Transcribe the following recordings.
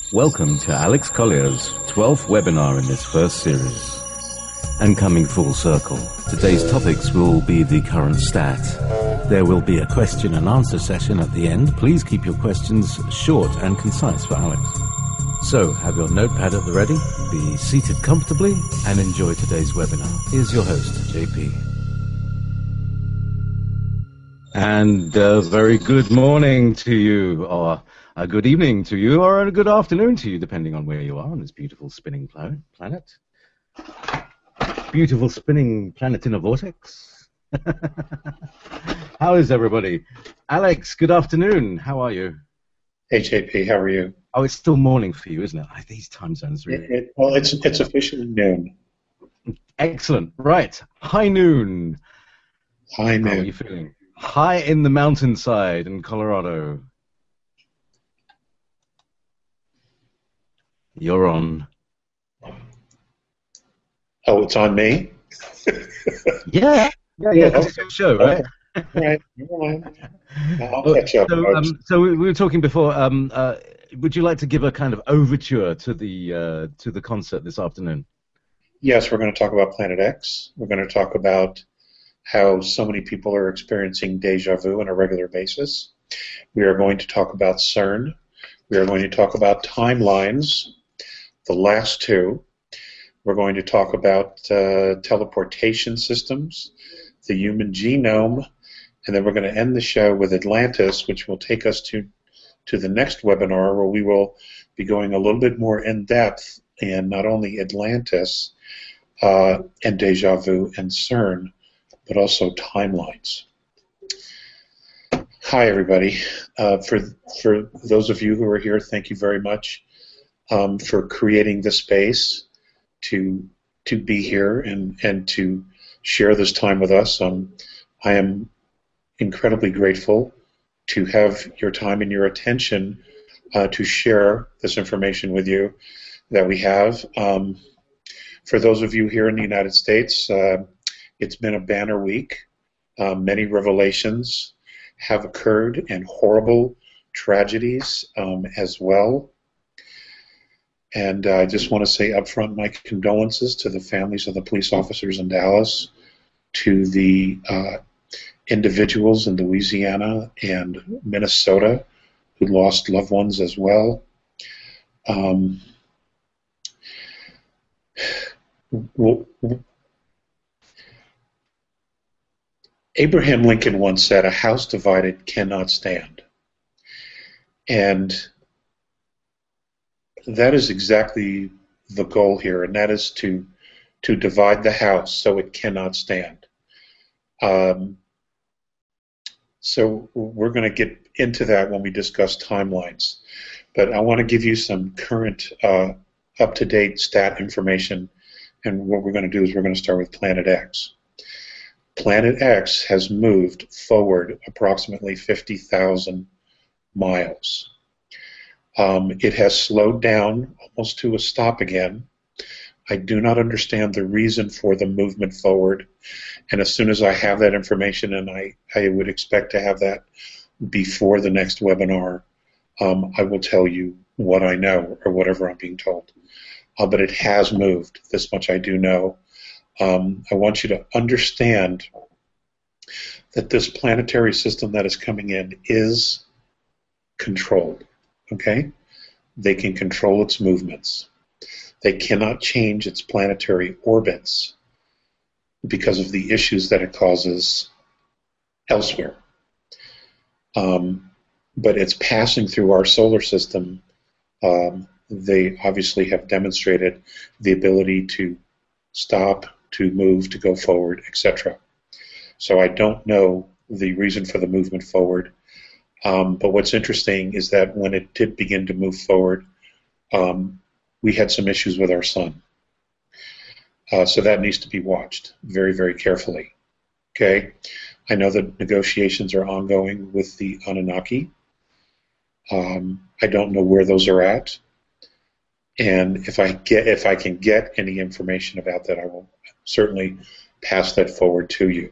Welcome to Alex Collier's 12th webinar in this first series. And coming full circle, today's topics will be the current stat. There will be a question and answer session at the end. Please keep your questions short and concise for Alex. So, have your notepad at the ready, be seated comfortably, and enjoy today's webinar. Here's your host, JP. And a very good morning to you, or a good evening to you, or a good afternoon to you, depending on where you are on this beautiful spinning planet. Beautiful spinning planet in a vortex. How is everybody? Alex, good afternoon. How are you? Hey, JP, how are you? Oh, it's still morning for you, isn't it? These time zones really. Well, it's officially noon. Excellent. Right. High noon. High noon. How are you feeling? High in the mountainside in Colorado. You're on. Oh, it's on me? Yeah, because it's your show, right? Right. I'll catch up. So we were talking before. Would you like to give a kind of overture to the concert this afternoon? Yes, we're going to talk about Planet X. We're going to talk about how so many people are experiencing deja vu on a regular basis. We are going to talk about CERN. We are going to talk about timelines, the last two. We're going to talk about teleportation systems, the human genome, and then we're going to end the show with Atlantis, which will take us to the next webinar where we will be going a little bit more in depth in not only Atlantis and deja vu and CERN, but also timelines. Hi, everybody. For those of you who are here, thank you very much for creating the space to be here and to share this time with us. I am incredibly grateful to have your time and your attention to share this information with you that we have. For those of you here in the United States, it's been a banner week. Many revelations have occurred and horrible tragedies as well. And I just want to say up front my condolences to the families of the police officers in Dallas, to the individuals in Louisiana and Minnesota who lost loved ones as well. Abraham Lincoln once said, "A house divided cannot stand." And that is exactly the goal here, and that is to divide the house so it cannot stand. So we're going to get into that when we discuss timelines. But I want to give you some current up-to-date stat information, and what we're going to do is we're going to start with Planet X. Planet X has moved forward approximately 50,000 miles. It has slowed down almost to a stop again. I do not understand the reason for the movement forward, and as soon as I have that information, and I would expect to have that before the next webinar, I will tell you what I know or whatever I'm being told. But it has moved. This much I do know. I want you to understand that this planetary system that is coming in is controlled, okay? They can control its movements. They cannot change its planetary orbits because of the issues that it causes elsewhere. But it's passing through our solar system. They obviously have demonstrated the ability to stop, to move, to go forward, etc. So I don't know the reason for the movement forward. But what's interesting is that when it did begin to move forward, we had some issues with our sun. So that needs to be watched very, very carefully. Okay? I know that negotiations are ongoing with the Anunnaki. I don't know where those are at. And if I can get any information about that, I will certainly pass that forward to you.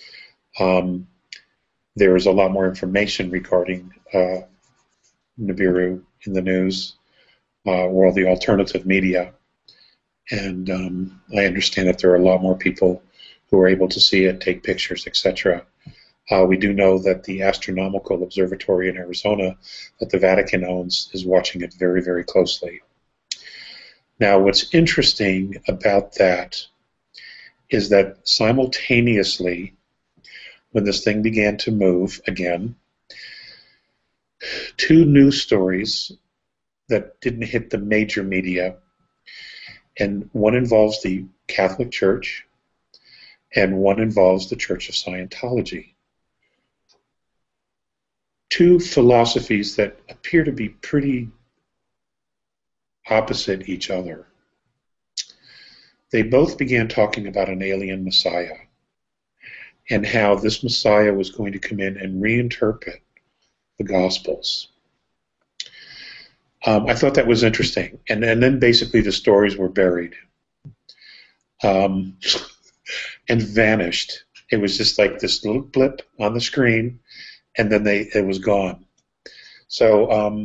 There is a lot more information regarding Nibiru in the news. or the alternative media. And I understand that there are a lot more people who are able to see it, take pictures, etc. We do know that the Astronomical Observatory in Arizona that the Vatican owns is watching it very, very closely. Now, what's interesting about that is that simultaneously, when this thing began to move again, two news stories that didn't hit the major media, and one involves the Catholic Church, and one involves the Church of Scientology. Two philosophies that appear to be pretty opposite each other. They both began talking about an alien Messiah and how this Messiah was going to come in and reinterpret the Gospels. I thought that was interesting. And then basically the stories were buried and vanished. It was just like this little blip on the screen, and then it was gone. So,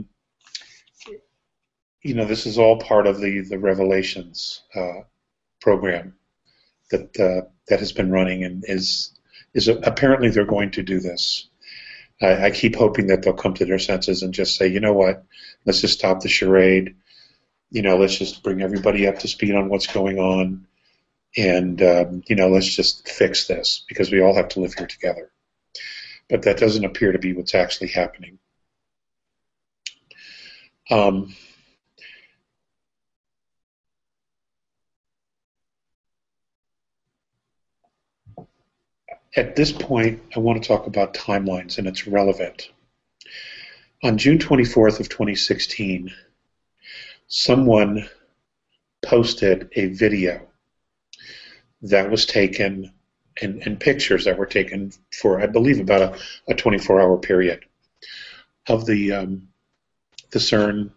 this is all part of the Revelations program that has been running, and is apparently they're going to do this. I keep hoping that they'll come to their senses and just say, you know what, let's just stop the charade. Let's just bring everybody up to speed on what's going on, and let's just fix this, because we all have to live here together. But that doesn't appear to be what's actually happening. At this point, I want to talk about timelines, and it's relevant. On June 24th of 2016, someone posted a video that was taken, and pictures that were taken for, I believe, about a 24-hour period of the CERN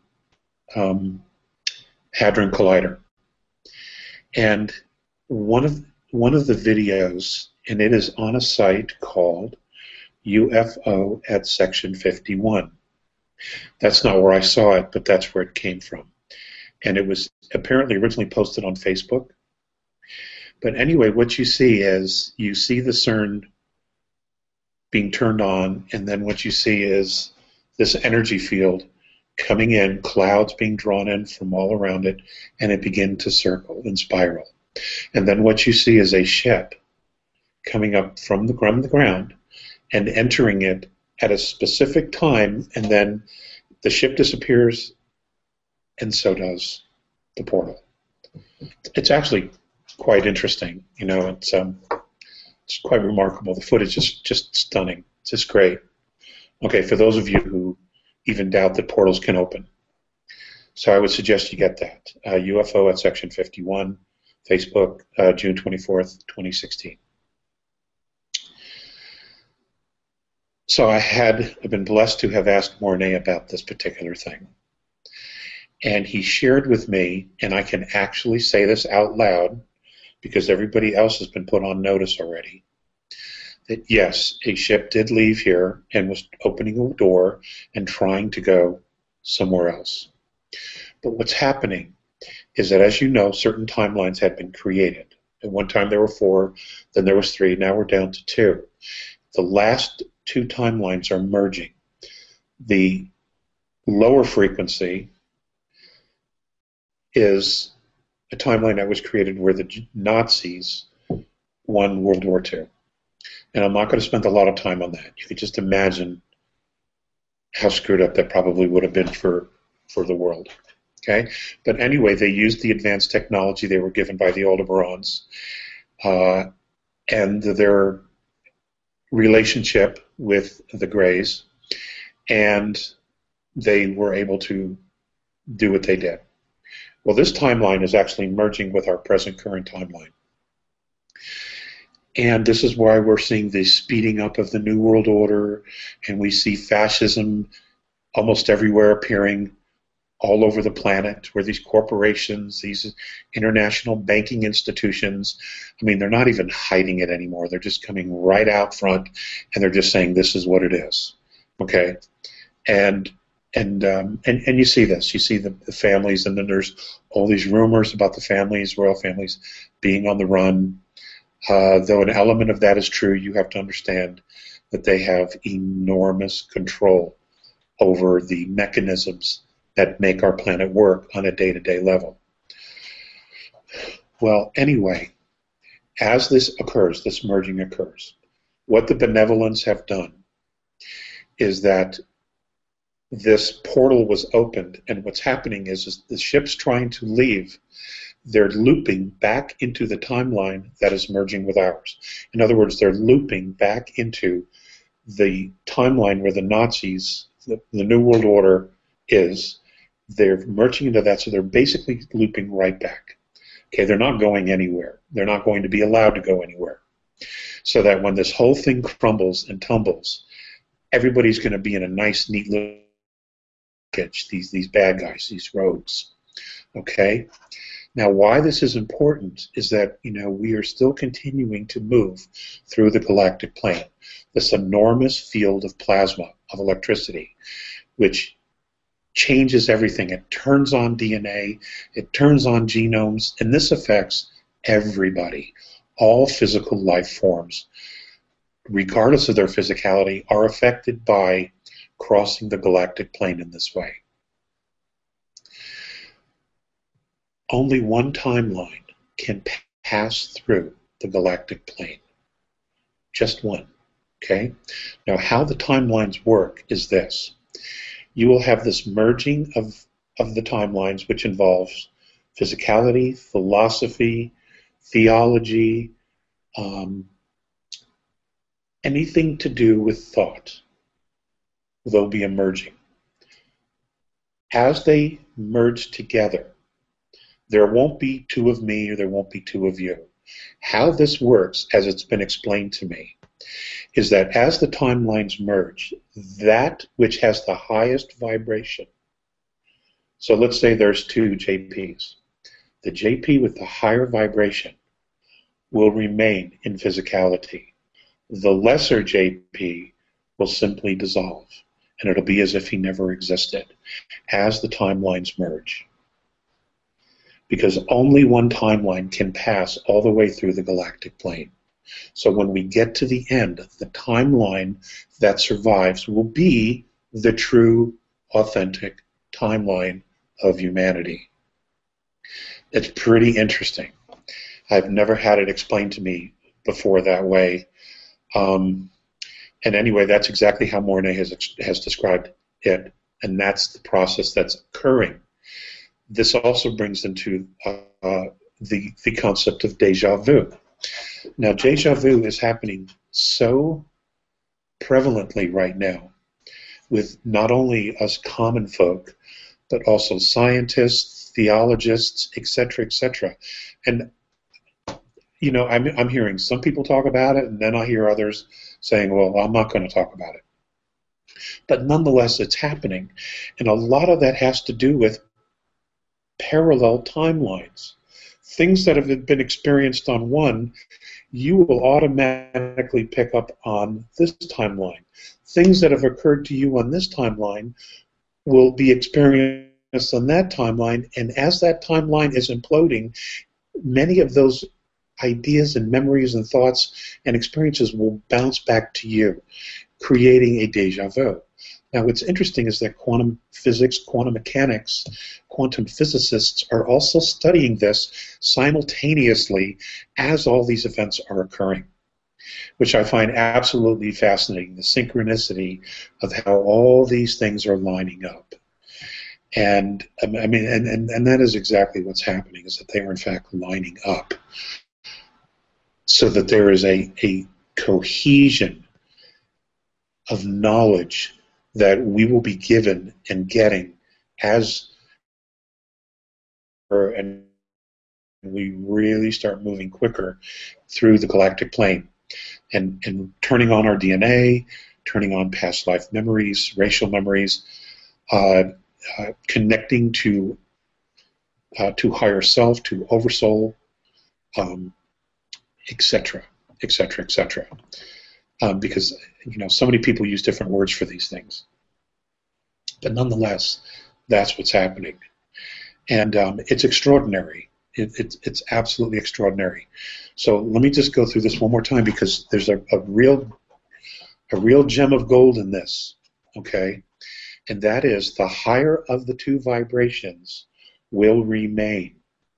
Hadron Collider. And one of the videos, and it is on a site called UFO at Section 51. That's not where I saw it, but that's where it came from. And it was apparently originally posted on Facebook. But anyway, what you see is, you see the CERN being turned on, and then what you see is this energy field coming in, clouds being drawn in from all around it, and it begin to circle and spiral. And then what you see is a ship coming up from the ground and entering it at a specific time, and then the ship disappears, and so does the portal. It's actually quite interesting. It's quite remarkable. The footage is just stunning. It's just great. Okay, for those of you who even doubt that portals can open, so I would suggest you get that. UFO at Section 51, Facebook, June 24th, 2016. So I've been blessed to have asked Mornay about this particular thing. And he shared with me, and I can actually say this out loud because everybody else has been put on notice already, that yes, a ship did leave here and was opening a door and trying to go somewhere else. But what's happening is that, as you know, certain timelines had been created. At one time there were 4, then there was 3, now we're down to 2. The last 2 timelines are merging. The lower frequency is a timeline that was created where the Nazis won World War II. And I'm not going to spend a lot of time on that. You can just imagine how screwed up that probably would have been for the world. Okay? But anyway, they used the advanced technology they were given by the Aldebarans and their relationship with the Greys, and they were able to do what they did. Well, this timeline is actually merging with our present current timeline. And this is why we're seeing the speeding up of the New World Order, and we see fascism almost everywhere appearing all over the planet, where these corporations, these international banking institutions, I mean, they're not even hiding it anymore. They're just coming right out front, and they're just saying this is what it is. Okay? And and you see this. You see the families, and then there's all these rumors about the families, royal families, being on the run. Though an element of that is true, you have to understand that they have enormous control over the mechanisms that make our planet work on a day-to-day level. Well, anyway, as this occurs, this merging occurs, what the benevolents have done is that this portal was opened, and what's happening is the ship's trying to leave. They're looping back into the timeline that is merging with ours. In other words, they're looping back into the timeline where the Nazis, the New World Order is. They're merging into that, so they're basically looping right back. Okay, they're not going anywhere. They're not going to be allowed to go anywhere. So that when this whole thing crumbles and tumbles, everybody's going to be in a nice, neat little package, these bad guys, these rogues. Okay? Now, why this is important is that, we are still continuing to move through the galactic plane, this enormous field of plasma, of electricity, which changes everything. It turns on DNA, it turns on genomes, and this affects everybody. All physical life forms, regardless of their physicality, are affected by crossing the galactic plane in this way. Only one timeline can pass through the galactic plane. Just one. Okay? Now, how the timelines work is this. You will have this merging of the timelines, which involves physicality, philosophy, theology, anything to do with thought. There'll be a merging. As they merge together, there won't be two of me or there won't be two of you. How this works, as it's been explained to me, is that as the timelines merge, that which has the highest vibration, so let's say there's two JPs, the JP with the higher vibration will remain in physicality. The lesser JP will simply dissolve, and it'll be as if he never existed as the timelines merge. Because only one timeline can pass all the way through the galactic plane. So when we get to the end, the timeline that survives will be the true, authentic timeline of humanity. It's pretty interesting. I've never had it explained to me before that way. And anyway, that's exactly how Mornay has described it, and that's the process that's occurring. This also brings into the concept of déjà vu. Now, déjà vu is happening so prevalently right now with not only us common folk, but also scientists, theologists, etc., etc. And, I'm hearing some people talk about it, and then I hear others saying, well, I'm not going to talk about it. But nonetheless, it's happening. And a lot of that has to do with parallel timelines. Things that have been experienced on one, you will automatically pick up on this timeline. Things that have occurred to you on this timeline will be experienced on that timeline, and as that timeline is imploding, many of those ideas and memories and thoughts and experiences will bounce back to you, creating a déjà vu. Now, what's interesting is that quantum physics, quantum mechanics, quantum physicists are also studying this simultaneously as all these events are occurring, which I find absolutely fascinating, the synchronicity of how all these things are lining up. And I mean, and that is exactly what's happening, is that they are in fact lining up so that there is a cohesion of knowledge that we will be given and getting as and we really start moving quicker through the galactic plane and turning on our DNA, turning on past life memories, racial memories, connecting to higher self, to oversoul, etc., etc., etc. Because so many people use different words for these things. But nonetheless, that's what's happening. And it's extraordinary. It's absolutely extraordinary. So let me just go through this one more time, because there's a real gem of gold in this, okay? And that is, the higher of the two vibrations will remain.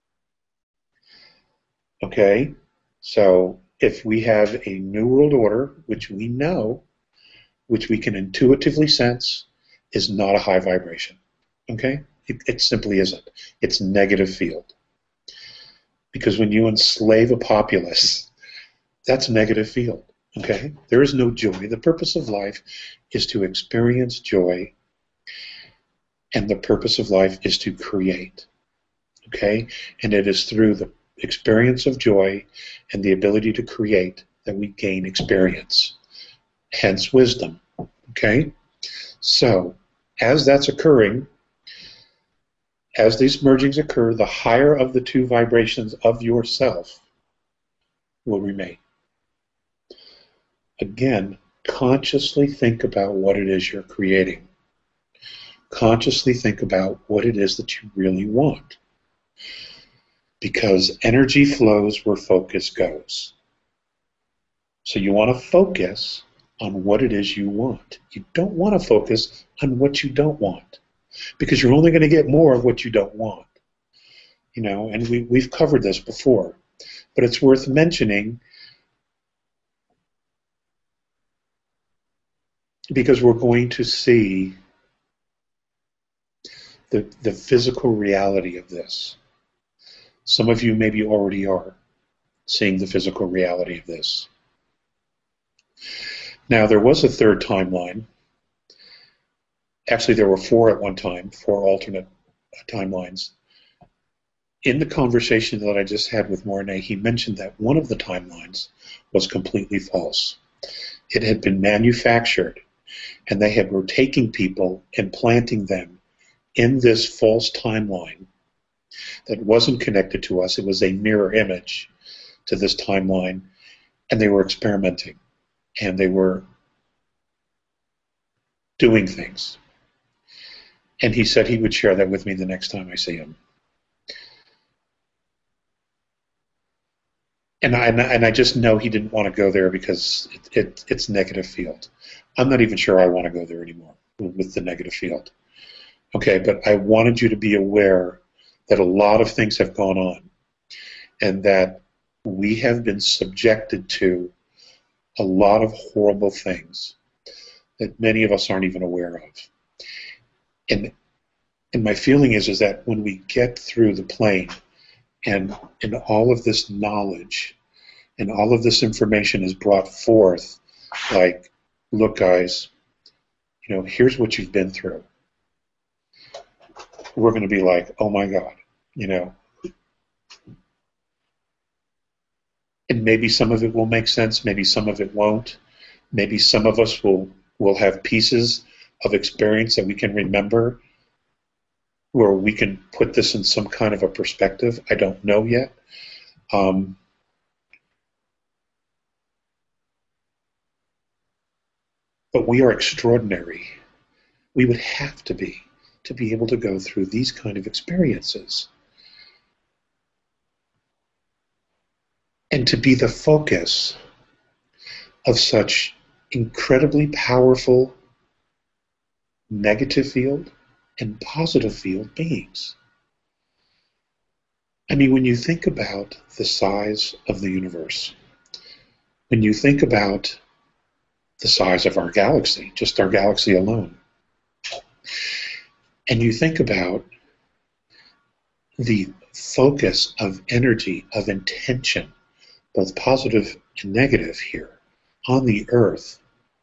Okay? So if we have a New World Order, which we know, which we can intuitively sense, is not a high vibration. Okay? It simply isn't. It's negative field. Because when you enslave a populace, that's negative field. Okay? There is no joy. The purpose of life is to experience joy, and the purpose of life is to create. Okay? And it is through the experience of joy and the ability to create that we gain experience. Hence wisdom. Okay? So, as that's occurring, as these mergings occur, the higher of the two vibrations of yourself will remain. Again, consciously think about what it is you're creating. Consciously think about what it is that you really want. Because energy flows where focus goes. So you want to focus on what it is you want. You don't want to focus on what you don't want, because you're only going to get more of what you don't want. You know, and we've covered this before, but it's worth mentioning because we're going to see the physical reality of this. Some of you maybe already are seeing the physical reality of this. Now, there was a third timeline. Actually, there were four at one time, four alternate timelines. In the conversation that I just had with Mornay, he mentioned that one of the timelines was completely false. It had been manufactured, and they were taking people and planting them in this false timeline that wasn't connected to us. It was a mirror image to this timeline, and they were experimenting, and they were doing things. And he said he would share that with me the next time I see him. And I just know he didn't want to go there because it's negative field. I'm not even sure I want to go there anymore with the negative field. Okay, but I wanted you to be aware that a lot of things have gone on, and that we have been subjected to a lot of horrible things that many of us aren't even aware of. And my feeling is that when we get through the plane, and all of this knowledge and all of this information is brought forth, like, look guys, you know, here's what you've been through. We're going to be like, oh my God, you know. And maybe some of it will make sense, maybe some of it won't. Maybe some of us will have pieces of experience that we can remember, where we can put this in some kind of a perspective. I don't know yet. But we are extraordinary. We would have to be able to go through these kind of experiences. And to be the focus of such incredibly powerful negative field and positive field beings. I mean, when you think about the size of the universe, when you think about the size of our galaxy, just our galaxy alone, and you think about the focus of energy, of intention, both positive and negative here on the Earth,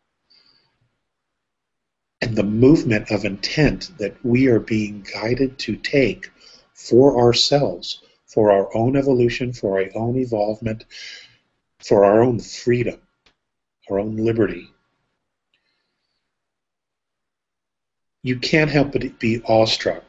and the movement of intent that we are being guided to take for ourselves, for our own evolution, for our own evolvement, for our own freedom, our own liberty. You can't help but be awestruck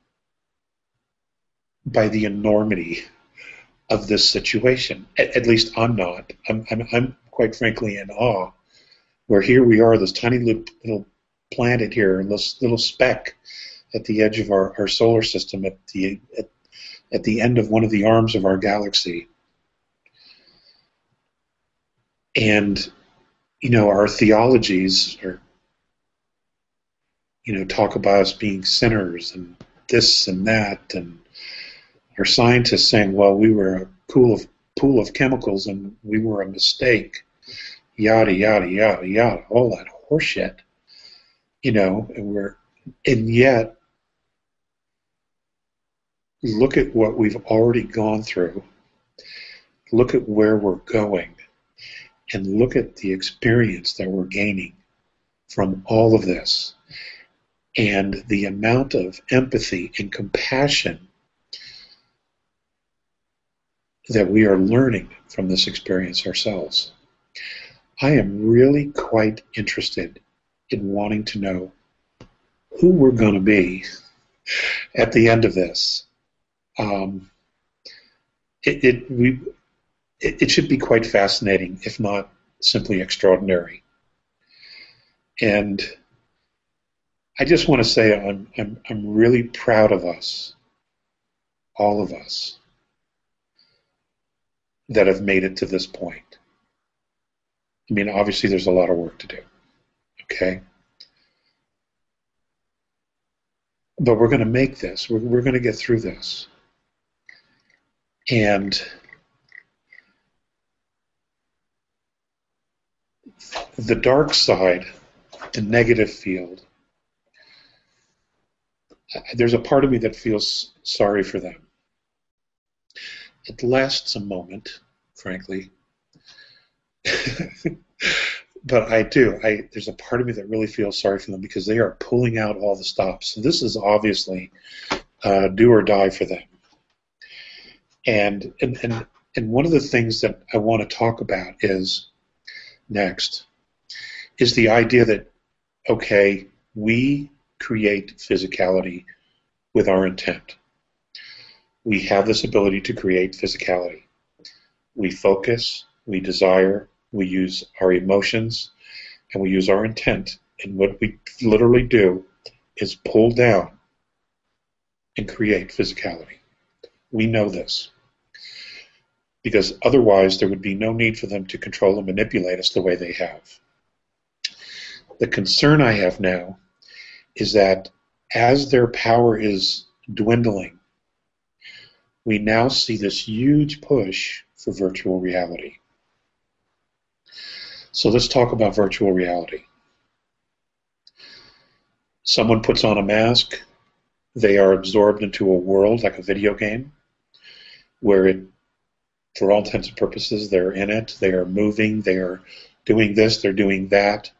by the enormity of this situation. At least I'm not. I'm quite frankly in awe, where here we are, this tiny little planet here, this little speck at the edge of our solar system, at the end of one of the arms of our galaxy. And, our theologies are, talk about us being sinners and this and that, and our scientists saying, well, we were a pool of chemicals and we were a mistake, yada, yada, yada, yada, all that horseshit, and yet, look at what we've already gone through, look at where we're going, and look at the experience that we're gaining from all of this, and the amount of empathy and compassion that we are learning from this experience ourselves. I am really quite interested in wanting to know who we're going to be at the end of this. It should be quite fascinating, if not simply extraordinary. And I just want to say I'm really proud of us, all of us, that have made it to this point. I mean, obviously there's a lot of work to do, okay? But we're going to make this. We're going to get through this. And the dark side, the negative field, there's a part of me that feels sorry for them. It lasts a moment, frankly. But I do. There's a part of me that really feels sorry for them because they are pulling out all the stops. So this is obviously do or die for them. And one of the things that I want to talk about is the idea that, okay, we create physicality with our intent. We have this ability to create physicality. We focus, we desire, we use our emotions, and we use our intent. And what we literally do is pull down and create physicality. We know this. Because otherwise there would be no need for them to control and manipulate us the way they have. The concern I have now is that as their power is dwindling, we now see this huge push for virtual reality. So let's talk about virtual reality. Someone puts on a mask, they are absorbed into a world like a video game, where for all intents and purposes, they're in it, they are moving, they are doing this, they're doing that.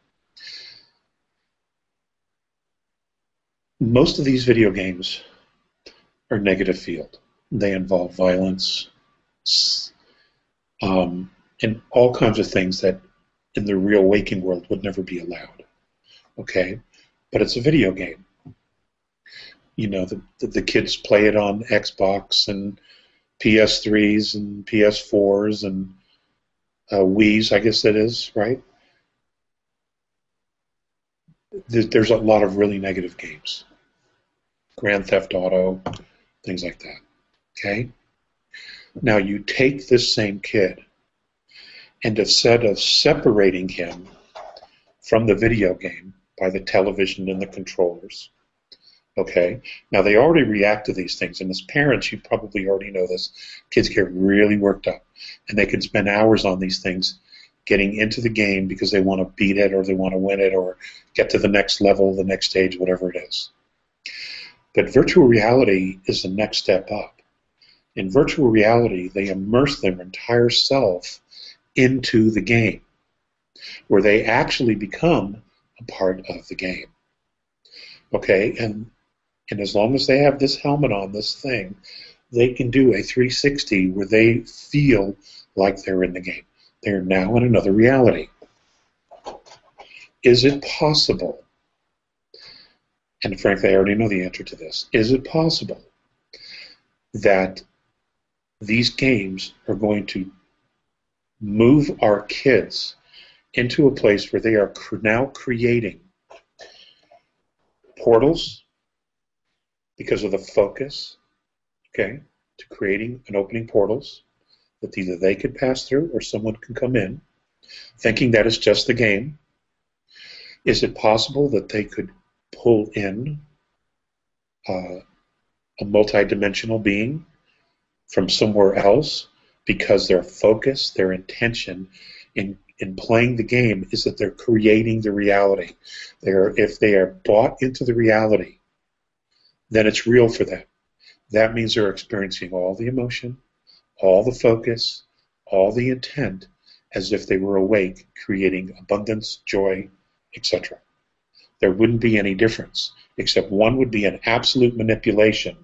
Most of these video games are negative field. They involve violence, and all kinds of things that in the real waking world would never be allowed. Okay? But it's a video game. The kids play it on Xbox and PS3s and PS4s and Wii's, I guess it is, right? There's a lot of really negative games. Grand Theft Auto, things like that. Okay? Now you take this same kid, and instead of separating him from the video game by the television and the controllers, okay? Now, they already react to these things, and as parents, you probably already know this. Kids get really worked up, and they can spend hours on these things getting into the game because they want to beat it or they want to win it or get to the next level, the next stage, whatever it is. But virtual reality is the next step up. In virtual reality, they immerse their entire self into the game, where they actually become a part of the game. Okay, and as long as they have this helmet on, this thing, they can do a 360 where they feel like they're in the game. They're now in another reality. Is it possible, and frankly I already know the answer to this, is it possible that these games are going to move our kids into a place where they are now creating portals because of the focus, okay, to creating and opening portals that either they could pass through or someone can come in, thinking that it's just the game. Is it possible that they could pull in a multidimensional being from somewhere else because their focus, their intention in playing the game is that they're creating the reality? If they are bought into the reality, then it's real for them. That means they're experiencing all the emotion, all the focus, all the intent as if they were awake, creating abundance, joy, etc. There wouldn't be any difference, except one would be an absolute manipulation,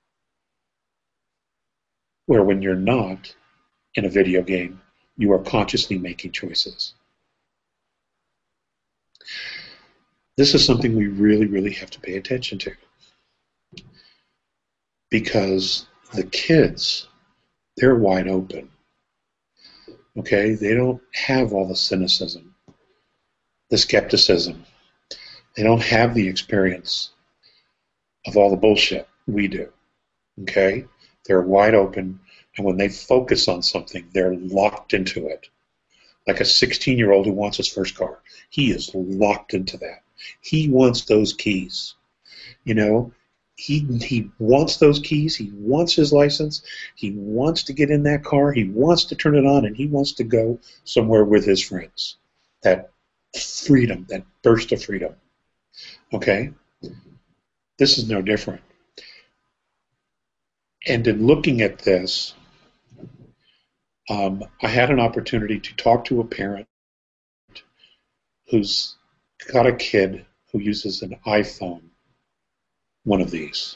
where when you're not in a video game, you are consciously making choices. This is something we really, really have to pay attention to, because the kids, they're wide open. Okay? They don't have all the cynicism, the skepticism. They don't have the experience of all the bullshit we do. Okay? They're wide open, and when they focus on something, they're locked into it. Like a 16-year-old who wants his first car. He is locked into that. He wants those keys. You know, he wants those keys. He wants his license. He wants to get in that car. He wants to turn it on, and he wants to go somewhere with his friends. That freedom, that burst of freedom. Okay? This is no different. And in looking at this, I had an opportunity to talk to a parent who's got a kid who uses an iPhone, one of these.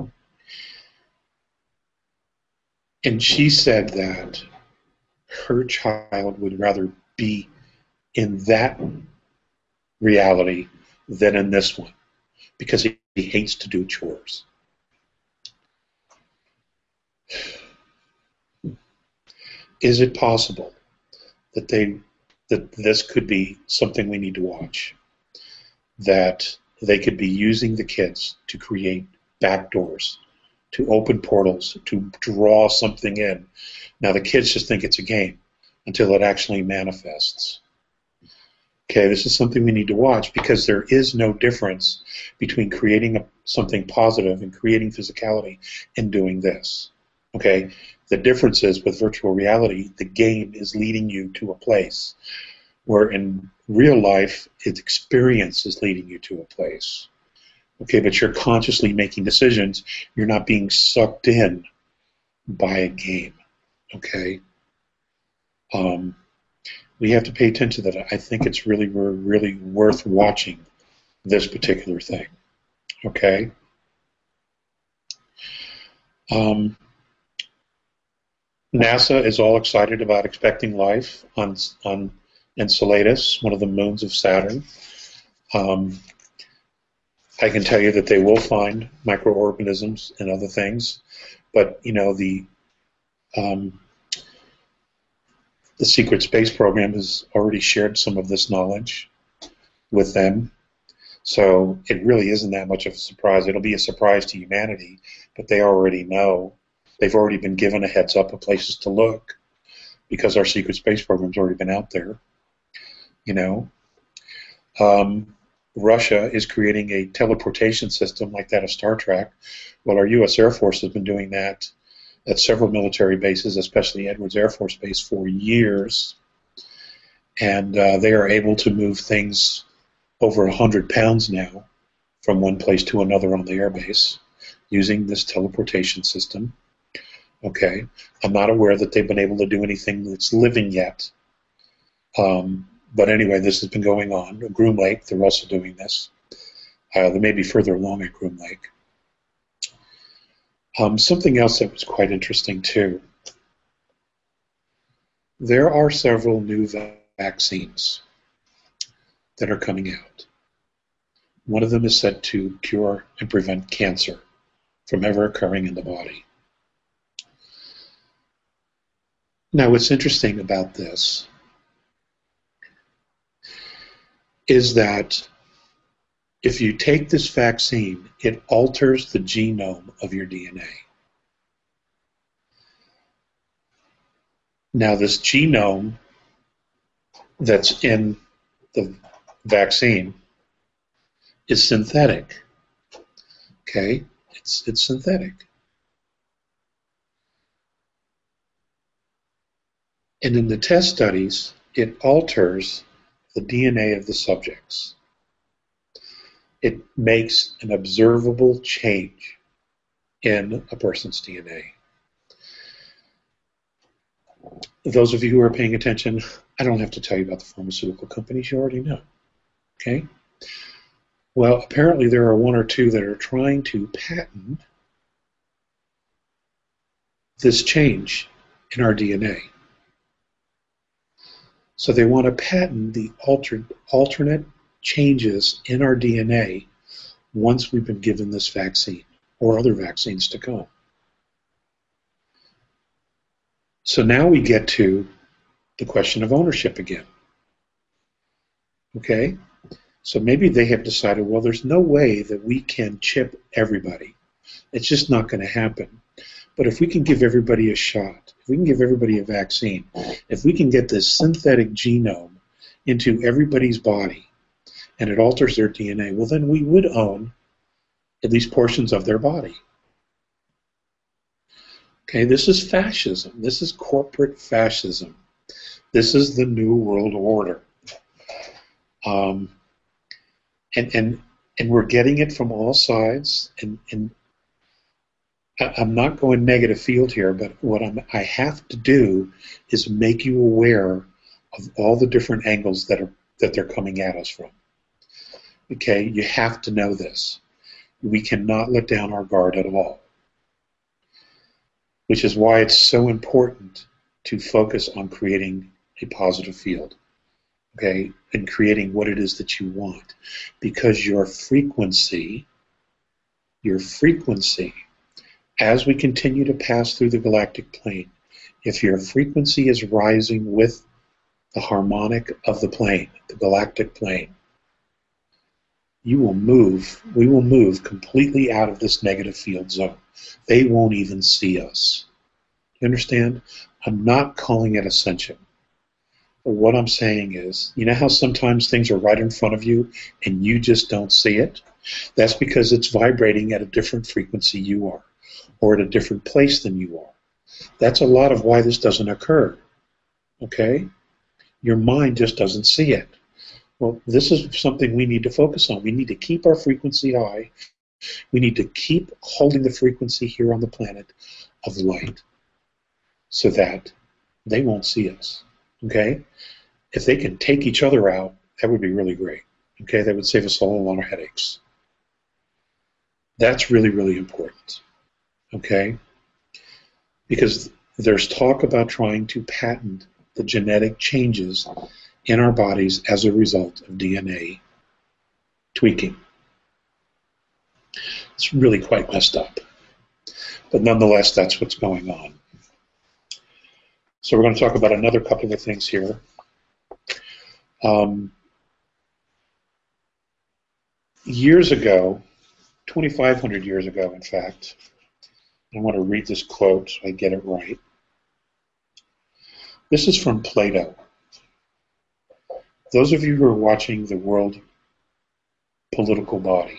And she said that her child would rather be in that reality than in this one, because he hates to do chores. Is it possible that this could be something we need to watch? That they could be using the kids to create backdoors, to open portals, to draw something in. Now the kids just think it's a game until it actually manifests. Okay, this is something we need to watch, because there is no difference between creating something positive and creating physicality and doing this. Okay, the difference is with virtual reality, the game is leading you to a place, where in real life, its experience is leading you to a place. Okay, but you're consciously making decisions. You're not being sucked in by a game. Okay, we have to pay attention to that. I think it's really worth watching this particular thing. Okay. NASA is all excited about expecting life on Enceladus, one of the moons of Saturn. I can tell you that they will find microorganisms and other things, but you know the secret space program has already shared some of this knowledge with them, so it really isn't that much of a surprise. It'll be a surprise to humanity, but they already know. They've already been given a heads up of places to look, because our secret space program's already been out there. You know, Russia is creating a teleportation system like that of Star Trek. Well, our U.S. Air Force has been doing that at several military bases, especially Edwards Air Force Base, for years. And they are able to move things over 100 pounds now from one place to another on the airbase using this teleportation system. Okay, I'm not aware that they've been able to do anything that's living yet. But anyway, this has been going on. At Groom Lake, they're also doing this. They may be further along at Groom Lake. Something else that was quite interesting, too. There are several new vaccines that are coming out. One of them is said to cure and prevent cancer from ever occurring in the body. Now, what's interesting about this is that if you take this vaccine, it alters the genome of your DNA. Now, this genome that's in the vaccine is synthetic. Okay? It's synthetic. And in the test studies, it alters the DNA of the subjects. It makes an observable change in a person's DNA. Those of you who are paying attention, I don't have to tell you about the pharmaceutical companies, you already know. Okay? Well, apparently there are one or two that are trying to patent this change in our DNA. So they want to patent the alternate changes in our DNA once we've been given this vaccine or other vaccines to come. So now we get to the question of ownership again. Okay? So maybe they have decided, well, there's no way that we can chip everybody. It's just not going to happen. But if we can give everybody a shot, if we can give everybody a vaccine, if we can get this synthetic genome into everybody's body and it alters their DNA, well, then we would own at least portions of their body. Okay, this is fascism. This is corporate fascism. This is the New World Order. And we're getting it from all sides. And I'm not going negative field here, but what I have to do is make you aware of all the different angles that they're coming at us from. Okay, you have to know this. We cannot let down our guard at all. Which is why it's so important to focus on creating a positive field, okay, and creating what it is that you want. Because your frequency, as we continue to pass through the galactic plane, if your frequency is rising with the harmonic of the plane, the galactic plane, we will move completely out of this negative field zone. They won't even see us. You understand? I'm not calling it ascension. But what I'm saying is, you know how sometimes things are right in front of you and you just don't see it? That's because it's vibrating at a different frequency you are, or at a different place than you are. That's a lot of why this doesn't occur. Okay? Your mind just doesn't see it. Well, this is something we need to focus on. We need to keep our frequency high. We need to keep holding the frequency here on the planet of light so that they won't see us. Okay? If they can take each other out, that would be really great. Okay? That would save us all a lot of headaches. That's really, really important. Okay? Because there's talk about trying to patent the genetic changes in our bodies as a result of DNA tweaking. It's really quite messed up. But nonetheless, that's what's going on. So we're going to talk about another couple of things here. Years ago, 2,500 years ago, in fact, I want to read this quote so I get it right. This is from Plato. Those of you who are watching the world political body,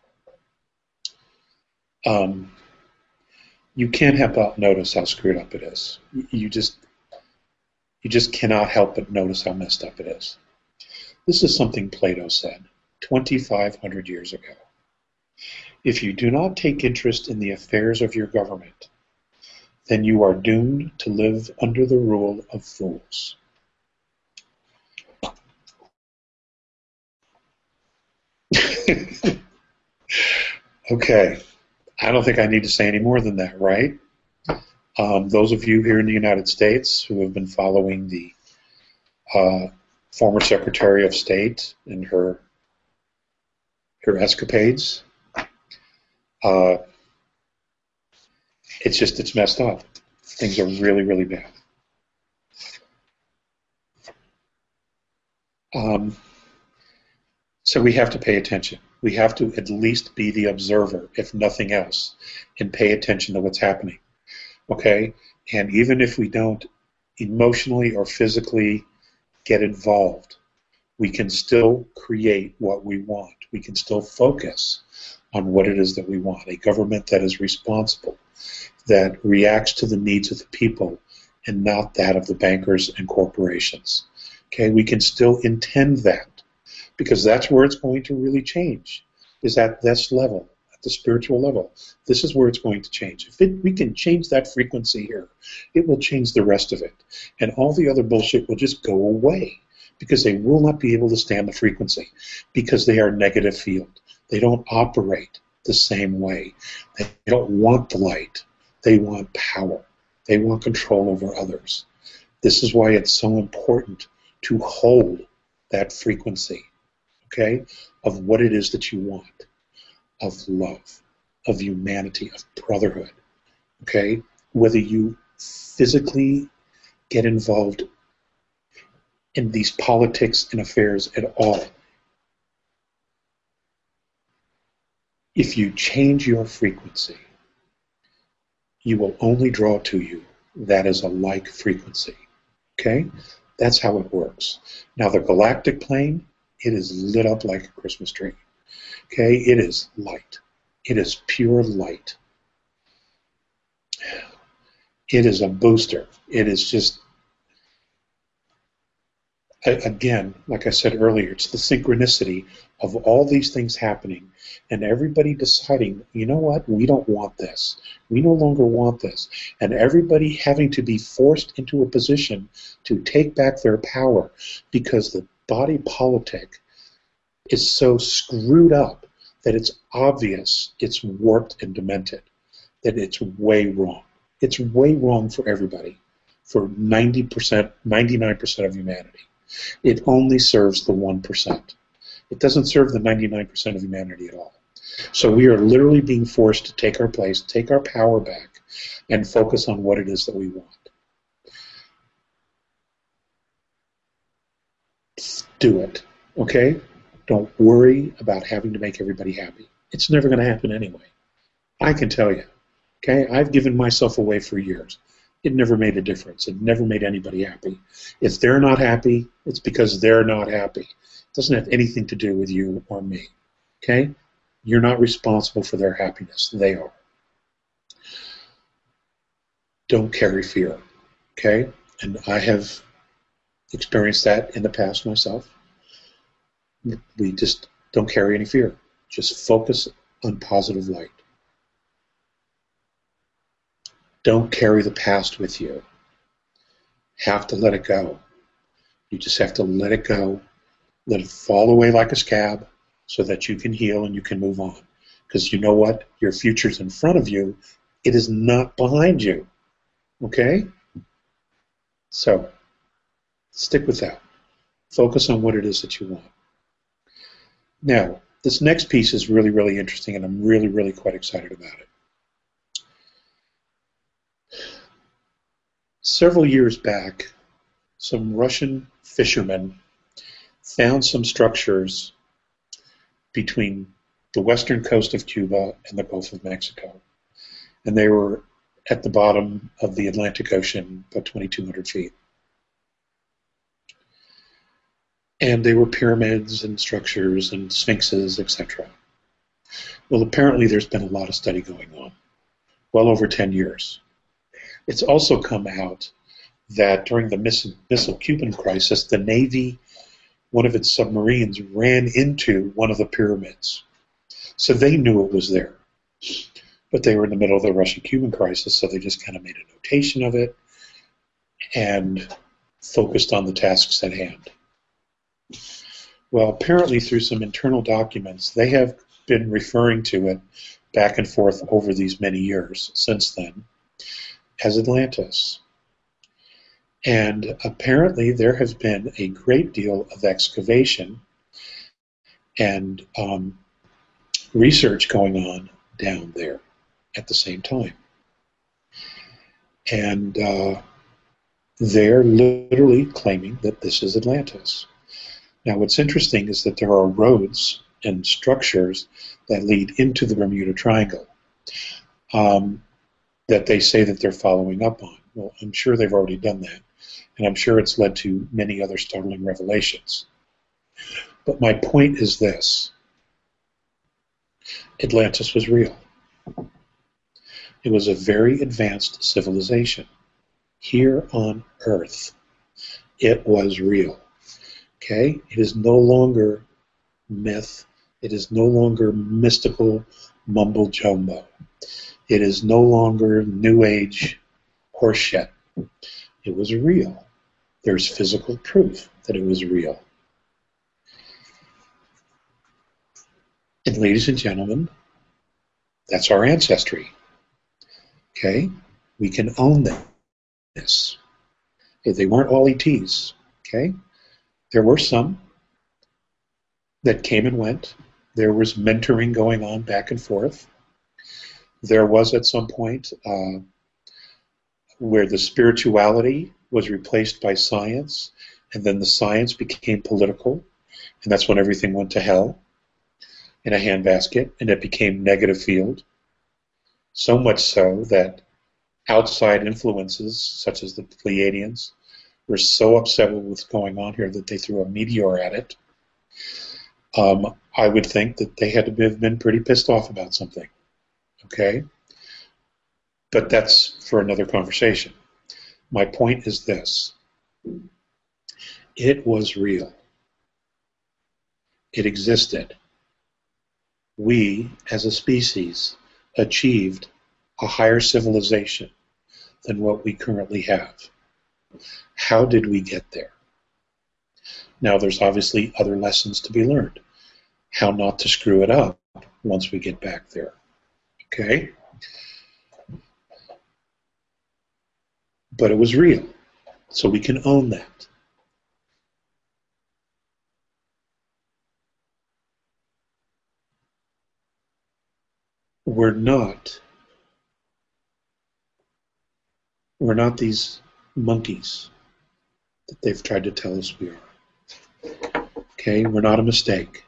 you can't help but notice how screwed up it is. You just cannot help but notice how messed up it is. This is something Plato said 2,500 years ago. If you do not take interest in the affairs of your government, then you are doomed to live under the rule of fools. Okay, I don't think I need to say any more than that, right? Those of you here in the United States who have been following the former Secretary of State and her escapades, it's messed up. Things are really, really bad. So we have to pay attention. We have to at least be the observer, if nothing else, and pay attention to what's happening. Okay? And even if we don't emotionally or physically get involved, we can still create what we want. We can still focus on what it is that we want. A government that is responsible, that reacts to the needs of the people and not that of the bankers and corporations. Okay, we can still intend that, because that's where it's going to really change, is at this level, at the spiritual level. This is where it's going to change. If we can change that frequency here, it will change the rest of it. And all the other bullshit will just go away, because they will not be able to stand the frequency, because they are negative field. They don't operate the same way. They don't want the light. They want power. They want control over others. This is why it's so important to hold that frequency, okay, of what it is that you want, of love, of humanity, of brotherhood, okay? Whether you physically get involved in these politics and affairs at all, if you change your frequency, you will only draw to you that is a like frequency, okay? That's how it works. Now, the galactic plane, it is lit up like a Christmas tree. Okay? It is light. It is pure light. It is a booster. It is just, again, like I said earlier, it's the synchronicity of all these things happening and everybody deciding, you know what, we don't want this. We no longer want this. And everybody having to be forced into a position to take back their power because the body politic is so screwed up that it's obvious it's warped and demented, that it's way wrong. It's way wrong for everybody, for 90%, 99% of humanity. It only serves the 1%. It doesn't serve the 99% of humanity at all. So we are literally being forced to take our place, take our power back, and focus on what it is that we want. Do it, okay? Don't worry about having to make everybody happy. It's never going to happen anyway. I can tell you, okay? I've given myself away for years. It never made a difference. It never made anybody happy. If they're not happy, it's because they're not happy. It doesn't have anything to do with you or me, okay? You're not responsible for their happiness. They are. Don't carry fear, okay? And I have experienced that in the past myself. We just don't carry any fear. Just focus on positive light. Don't carry the past with you. Have to let it go. You just have to let it go. Let it fall away like a scab so that you can heal and you can move on. Because you know what? Your future's in front of you. It is not behind you. Okay? So, stick with that. Focus on what it is that you want. Now, this next piece is really, really interesting, and I'm really, really quite excited about it. Several years back, some Russian fishermen found some structures between the western coast of Cuba and the Gulf of Mexico. And they were at the bottom of the Atlantic Ocean, about 2,200 feet. And they were pyramids and structures and sphinxes, etc. Well, apparently there's been a lot of study going on, well over 10 years. It's also come out that during the missile Cuban crisis, the Navy, one of its submarines, ran into one of the pyramids. So they knew it was there. But they were in the middle of the Russian-Cuban crisis, so they just kind of made a notation of it and focused on the tasks at hand. Well, apparently through some internal documents, they have been referring to it back and forth over these many years since then as Atlantis. And apparently there has been a great deal of excavation and research going on down there at the same time. And they're literally claiming that this is Atlantis. Now, what's interesting is that there are roads and structures that lead into the Bermuda Triangle that they say that they're following up on. Well, I'm sure they've already done that, and I'm sure it's led to many other startling revelations. But my point is this. Atlantis was real. It was a very advanced civilization. Here on Earth, it was real. Okay? It is no longer myth. It is no longer mystical mumbo-jumbo. It is no longer New Age horseshit. It was real. There's physical proof that it was real. And ladies and gentlemen, that's our ancestry. Okay? We can own this. They weren't all ETs. Okay? There were some that came and went. There was mentoring going on back and forth. There was at some point where the spirituality was replaced by science, and then the science became political, and that's when everything went to hell in a handbasket, and it became negative field. So much so that outside influences, such as the Pleiadians, were so upset with what's going on here that they threw a meteor at it. I would think that they had to have been pretty pissed off about something. Okay? But that's for another conversation. My point is this. It was real. It existed. We, as a species, achieved a higher civilization than what we currently have. How did we get there? Now, there's obviously other lessons to be learned. How not to screw it up once we get back there. Okay? But it was real, so we can own that. We're not these monkeys that they've tried to tell us we are. Okay? We're not a mistake.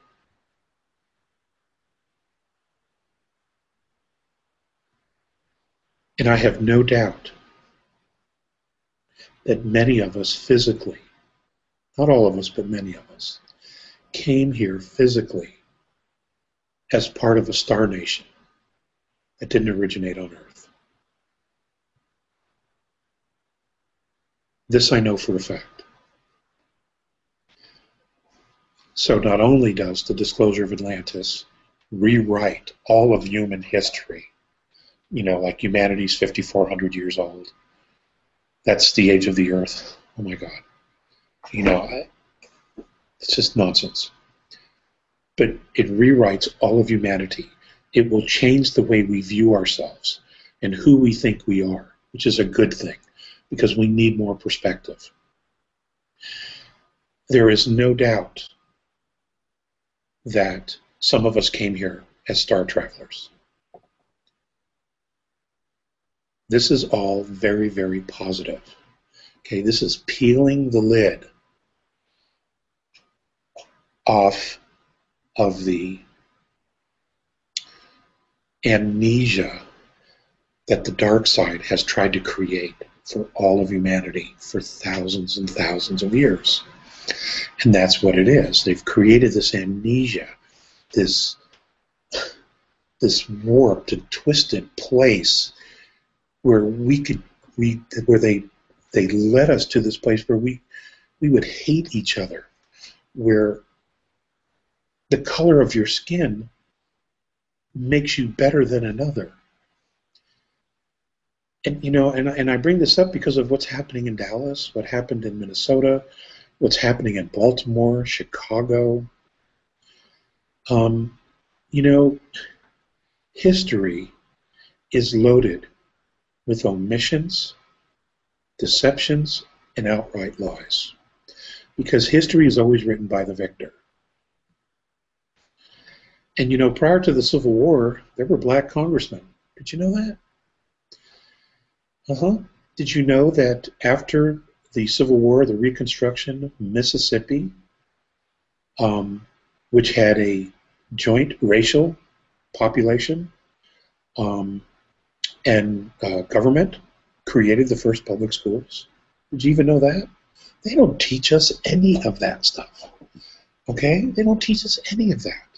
And I have no doubt that many of us physically, not all of us, but many of us, came here physically as part of a star nation that didn't originate on Earth. This I know for a fact. So not only does the disclosure of Atlantis rewrite all of human history, you know, like humanity's 5,400 years old. That's the age of the Earth. Oh my God. You know, it's just nonsense. But it rewrites all of humanity. It will change the way we view ourselves and who we think we are, which is a good thing because we need more perspective. There is no doubt that some of us came here as star travelers. This is all very, very positive. Okay, this is peeling the lid off of the amnesia that the dark side has tried to create for all of humanity for thousands and thousands of years. And that's what it is. They've created this amnesia, this warped and twisted place where they led us to this place where we would hate each other, where the color of your skin makes you better than another. And you know, and I bring this up because of what's happening in Dallas, what happened in Minnesota, what's happening in Baltimore, Chicago. You know, history is loaded with omissions, deceptions, and outright lies. Because history is always written by the victor. And you know, prior to the Civil War, there were black congressmen. Did you know that? Did you know that after the Civil War, the Reconstruction, Mississippi, which had a joint racial population and government created the first public schools. Did you even know that? They don't teach us any of that stuff. Okay? They don't teach us any of that.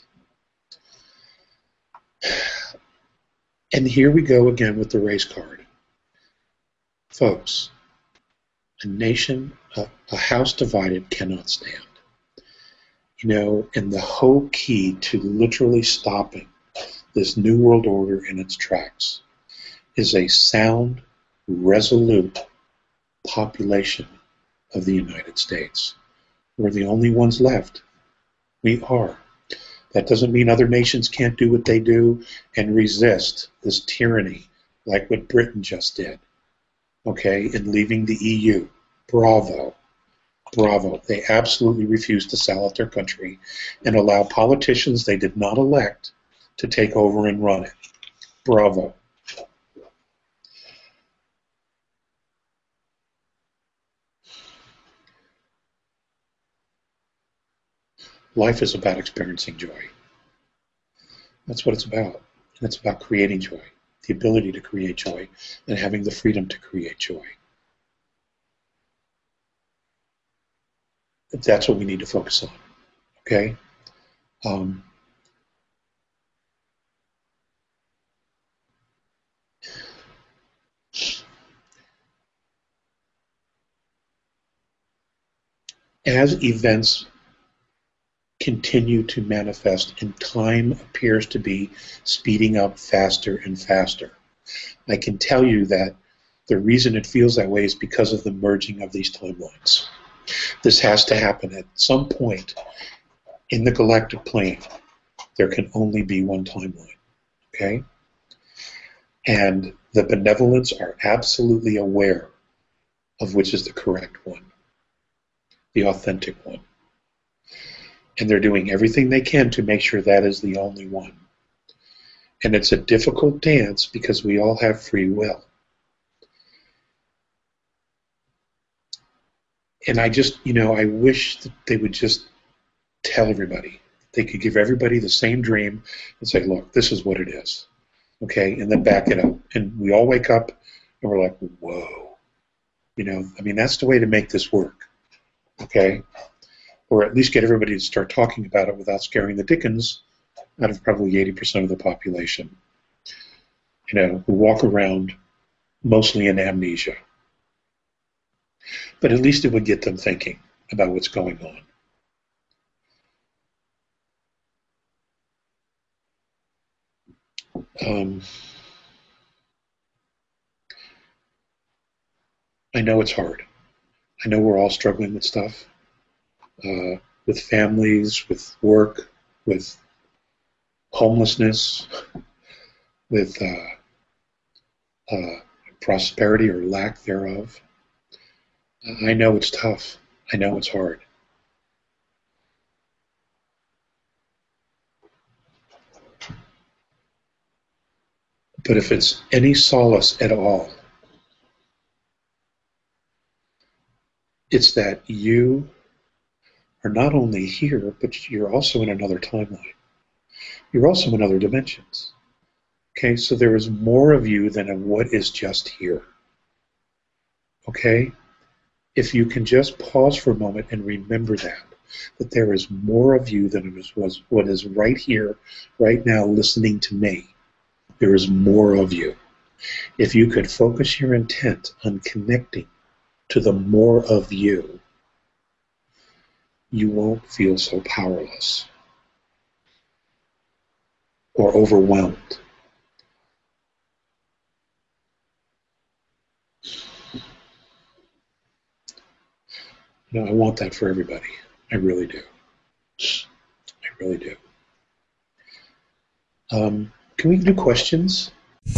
And here we go again with the race card. Folks, a nation, a house divided cannot stand. You know, and the whole key to literally stopping this New World Order in its tracks is a sound, resolute population of the United States. We're the only ones left. We are. That doesn't mean other nations can't do what they do and resist this tyranny like what Britain just did, okay, in leaving the EU. Bravo. Bravo. They absolutely refused to sell out their country and allow politicians they did not elect to take over and run it. Bravo. Life is about experiencing joy. That's what it's about. And it's about creating joy, the ability to create joy, and having the freedom to create joy. That's what we need to focus on, okay? As events continue to manifest and time appears to be speeding up faster and faster, I can tell you that the reason it feels that way is because of the merging of these timelines. This has to happen at some point in the galactic plane. There can only be one timeline, okay? And the benevolents are absolutely aware of which is the correct one, the authentic one. And they're doing everything they can to make sure that is the only one. And it's a difficult dance because we all have free will. And I just, you know, I wish that they would just tell everybody. They could give everybody the same dream and say, look, this is what it is. Okay? And then back it up. And we all wake up and we're like, whoa. You know, I mean, that's the way to make this work. Okay? Or at least get everybody to start talking about it without scaring the dickens out of probably 80% of the population, you know, who walk around mostly in amnesia. But at least it would get them thinking about what's going on. I know it's hard. I know we're all struggling with stuff. With families, with work, with homelessness, with prosperity or lack thereof. I know it's tough. I know it's hard. But if it's any solace at all, it's that you are not only here, but you're also in another timeline. You're also in other dimensions. Okay, so there is more of you than of what is just here. Okay? If you can just pause for a moment and remember that there is more of you than was what is right here, right now, listening to me. There is more of you. If you could focus your intent on connecting to the more of you, you won't feel so powerless or overwhelmed. You know, I want that for everybody. I really do. I really do. Can we do questions?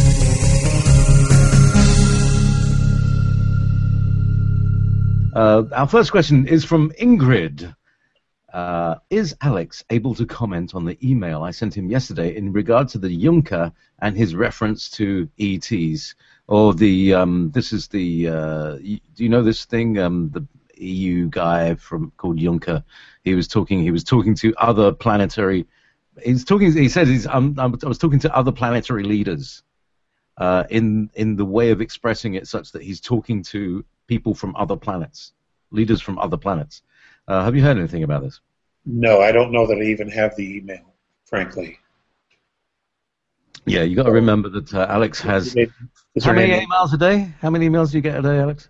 Our first question is from Ingrid. Is Alex able to comment on the email I sent him yesterday in regard to the Juncker and his reference to ETs? Or the, this is the, do you know this thing, the EU guy called Juncker? He was talking to other planetary he's talking. He says I was talking to other planetary leaders in the way of expressing it, such that he's talking to people from other planets, leaders from other planets. Have you heard anything about this? No, I don't know that I even have the email, frankly. Yeah, you got to remember that Alex has how many emails a day? How many emails do you get a day, Alex?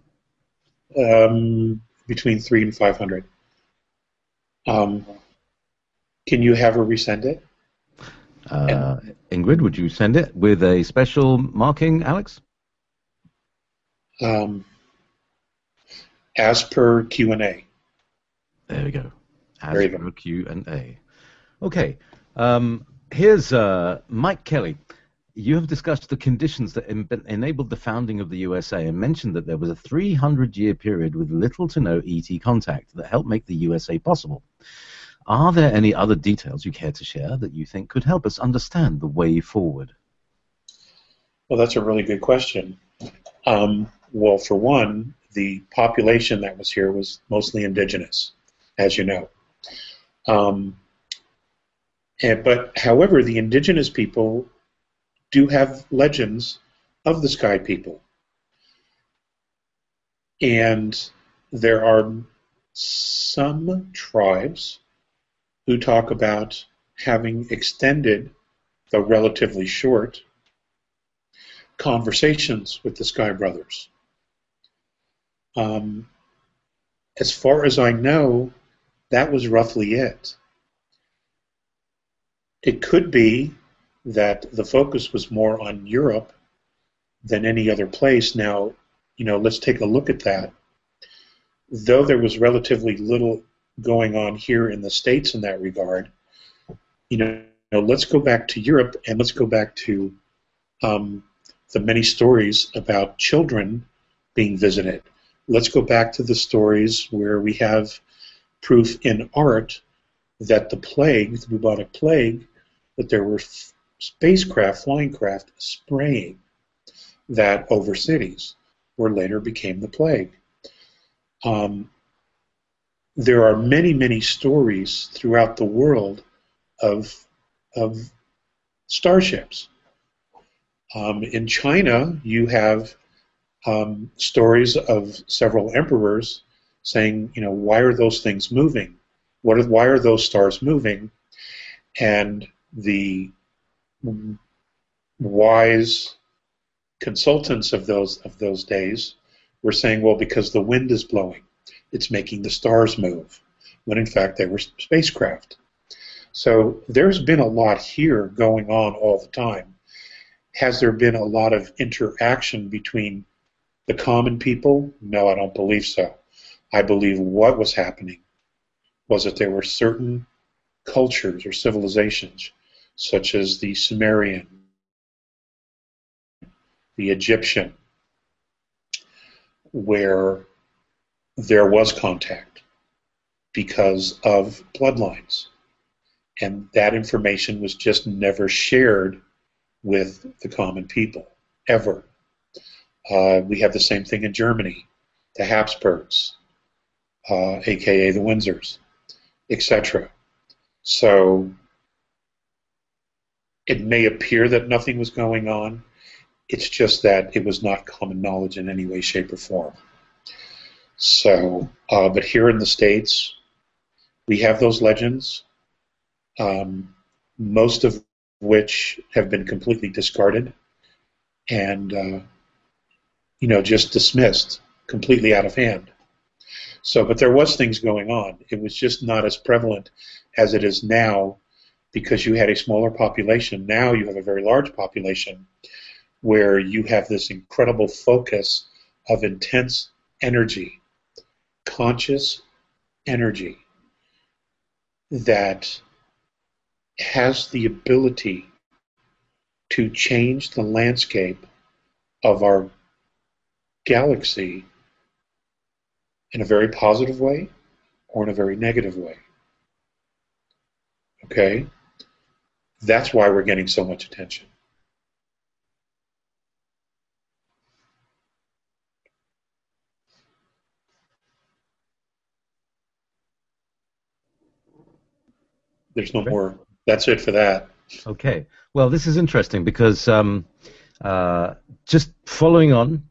Between 300 and 500. Can you have her resend it? Ingrid, would you send it with a special marking, Alex? As per Q&A. There we go. As per Q&A. Okay. Here's Mike Kelly. You have discussed the conditions that enabled the founding of the USA and mentioned that there was a 300-year period with little to no ET contact that helped make the USA possible. Are there any other details you care to share that you think could help us understand the way forward? Well, that's a really good question. Well, for one, the population that was here was mostly indigenous, as you know. But however, the indigenous people do have legends of the sky people. And there are some tribes who talk about having extended, though relatively short, conversations with the Sky Brothers. As far as I know, that was roughly it. It could be that the focus was more on Europe than any other place. Now, let's take a look at that. Though there was relatively little going on here in the States in that regard, let's go back to Europe and let's go back to the many stories about children being visited. Let's go back to the stories where we have proof in art that the plague, the bubonic plague, that there were spacecraft, flying craft, spraying that over cities, where later became the plague. There are many, many stories throughout the world of starships. In China, you have stories of several emperors saying, why are those things moving? Why are those stars moving? And the wise consultants of those days were saying, well, because the wind is blowing, it's making the stars move, when in fact they were spacecraft. So there's been a lot here going on all the time. Has there been a lot of interaction between the common people? No, I don't believe so. I believe what was happening was that there were certain cultures or civilizations, such as the Sumerian, the Egyptian, where there was contact because of bloodlines. And that information was just never shared with the common people, ever. We have the same thing in Germany, the Habsburgs, aka the Windsors, etc. So it may appear that nothing was going on. It's just that it was not common knowledge in any way, shape, or form. So, but here in the States, we have those legends, most of which have been completely discarded and, just dismissed, completely out of hand. So, but there was things going on. It was just not as prevalent as it is now because you had a smaller population. Now you have a very large population where you have this incredible focus of intense energy, conscious energy that has the ability to change the landscape of our galaxy in a very positive way or in a very negative way. Okay? That's why we're getting so much attention. There's no more That's it for that. Okay. Well, this is interesting because just following on,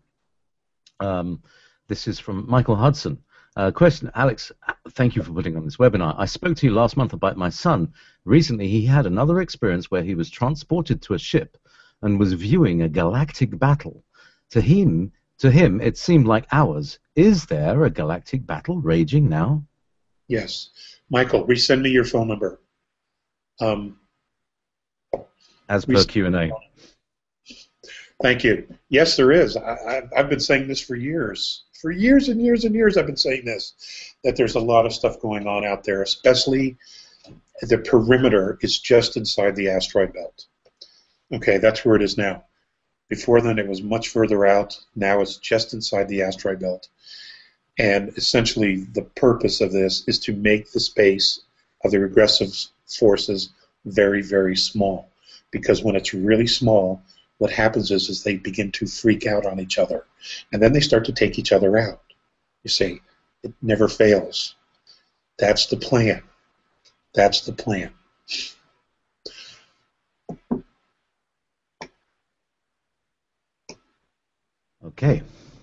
this is from Michael Hudson. Question, Alex, thank you for putting on this webinar. I spoke to you last month about my son. Recently, he had another experience where he was transported to a ship and was viewing a galactic battle. To him, it seemed like hours. Is there a galactic battle raging now? Yes. Michael, resend me your phone number. As per Q&A. Thank you. Yes, there is. I've been saying this for years. For years and years and years I've been saying this, that there's a lot of stuff going on out there, especially the perimeter is just inside the asteroid belt. Okay, that's where it is now. Before then it was much further out. Now it's just inside the asteroid belt. And essentially the purpose of this is to make the space of the regressive forces very, very small. Because when it's really small, what happens is they begin to freak out on each other. And then they start to take each other out. You see, it never fails. That's the plan. That's the plan. Okay.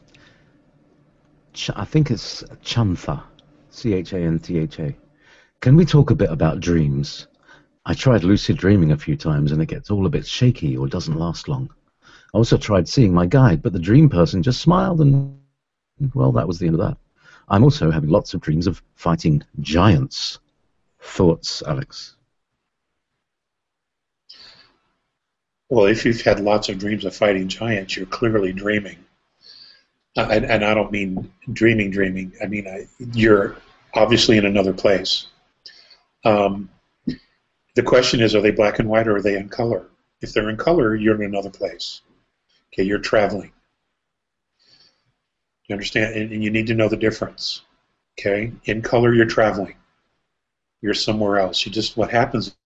I think it's Chantha, C-H-A-N-T-H-A. Can we talk a bit about dreams? I tried lucid dreaming a few times and it gets all a bit shaky or doesn't last long. I also tried seeing my guide, but the dream person just smiled and, well, that was the end of that. I'm also having lots of dreams of fighting giants. Thoughts, Alex? Well, if you've had lots of dreams of fighting giants, you're clearly dreaming. And I don't mean dreaming. I mean, you're obviously in another place. The question is, are they black and white or are they in color? If they're in color, you're in another place. Okay, you're traveling. You understand? And you need to know the difference. Okay, in color, you're traveling. You're somewhere else. What happens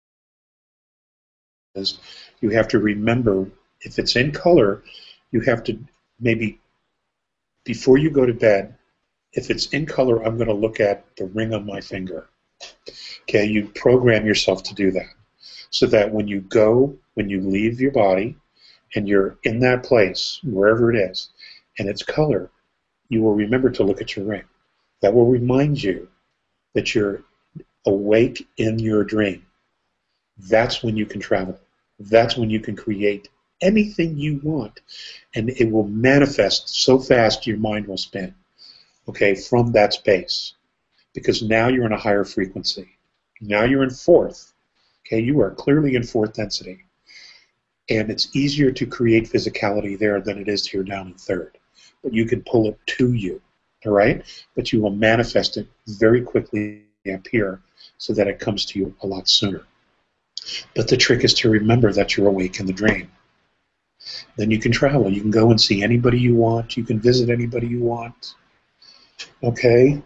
is you have to remember, if it's in color, you have to maybe, before you go to bed, if it's in color, I'm going to look at the ring on my finger. Okay, you program yourself to do that so that when you leave your body and you're in that place, wherever it is, and it's color, you will remember to look at your ring. That will remind you that you're awake in your dream. That's when you can travel. That's when you can create anything you want, and it will manifest so fast your mind will spin, okay, from that space. Because now you're in a higher frequency. Now you're in fourth. Okay, you are clearly in fourth density. And it's easier to create physicality there than it is here down in third. But you can pull it to you, all right? But you will manifest it very quickly up here so that it comes to you a lot sooner. But the trick is to remember that you're awake in the dream. Then you can travel. You can go and see anybody you want. You can visit anybody you want. Okay?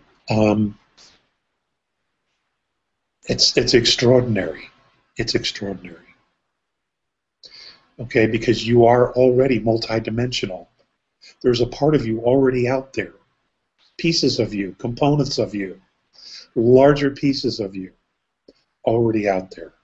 It's extraordinary. It's extraordinary. Okay, because you are already multidimensional. There's a part of you already out there. Pieces of you, components of you, larger pieces of you already out there.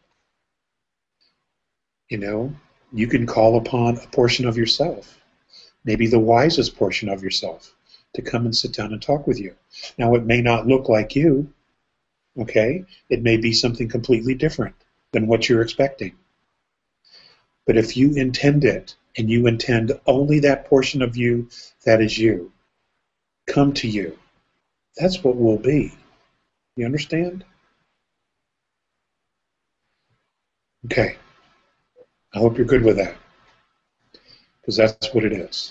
You know, you can call upon a portion of yourself, maybe the wisest portion of yourself, to come and sit down and talk with you. Now, it may not look like you, okay? It may be something completely different than what you're expecting. But if you intend it, and you intend only that portion of you that is you, come to you, that's what will be. You understand? Okay. I hope you're good with that, because that's what it is.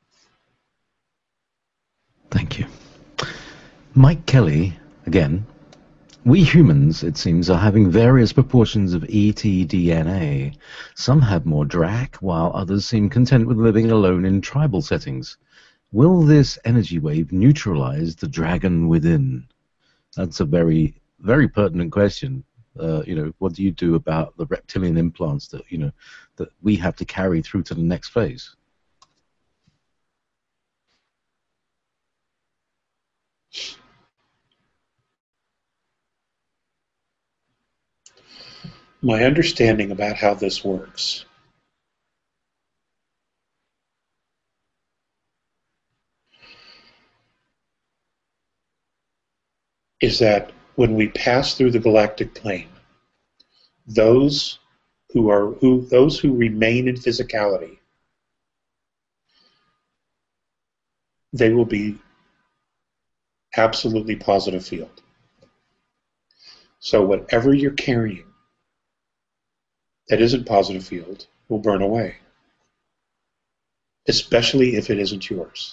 Thank you. Mike Kelly, again, we humans, it seems, are having various proportions of ET-DNA. Some have more DRAC, while others seem content with living alone in tribal settings. Will this energy wave neutralize the dragon within? That's a very, very pertinent question. What do you do about the reptilian implants that, that we have to carry through to the next phase? My understanding about how this works is that when we pass through the galactic plane, those who remain in physicality, they will be absolutely positive field. So whatever you're carrying that isn't positive field will burn away, especially if it isn't yours.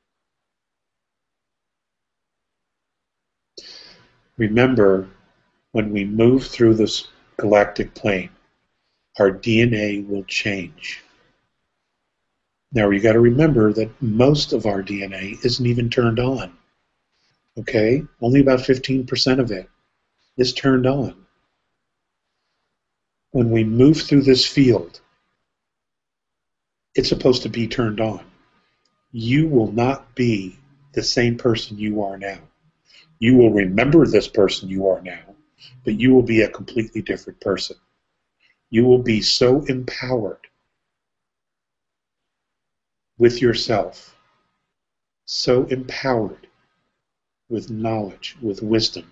Remember, when we move through this galactic plane, our DNA will change. Now, you got to remember that most of our DNA isn't even turned on. Okay? Only about 15% of it is turned on. When we move through this field, it's supposed to be turned on. You will not be the same person you are now. You will remember this person you are now, but you will be a completely different person. You will be so empowered with yourself, so empowered with knowledge, with wisdom,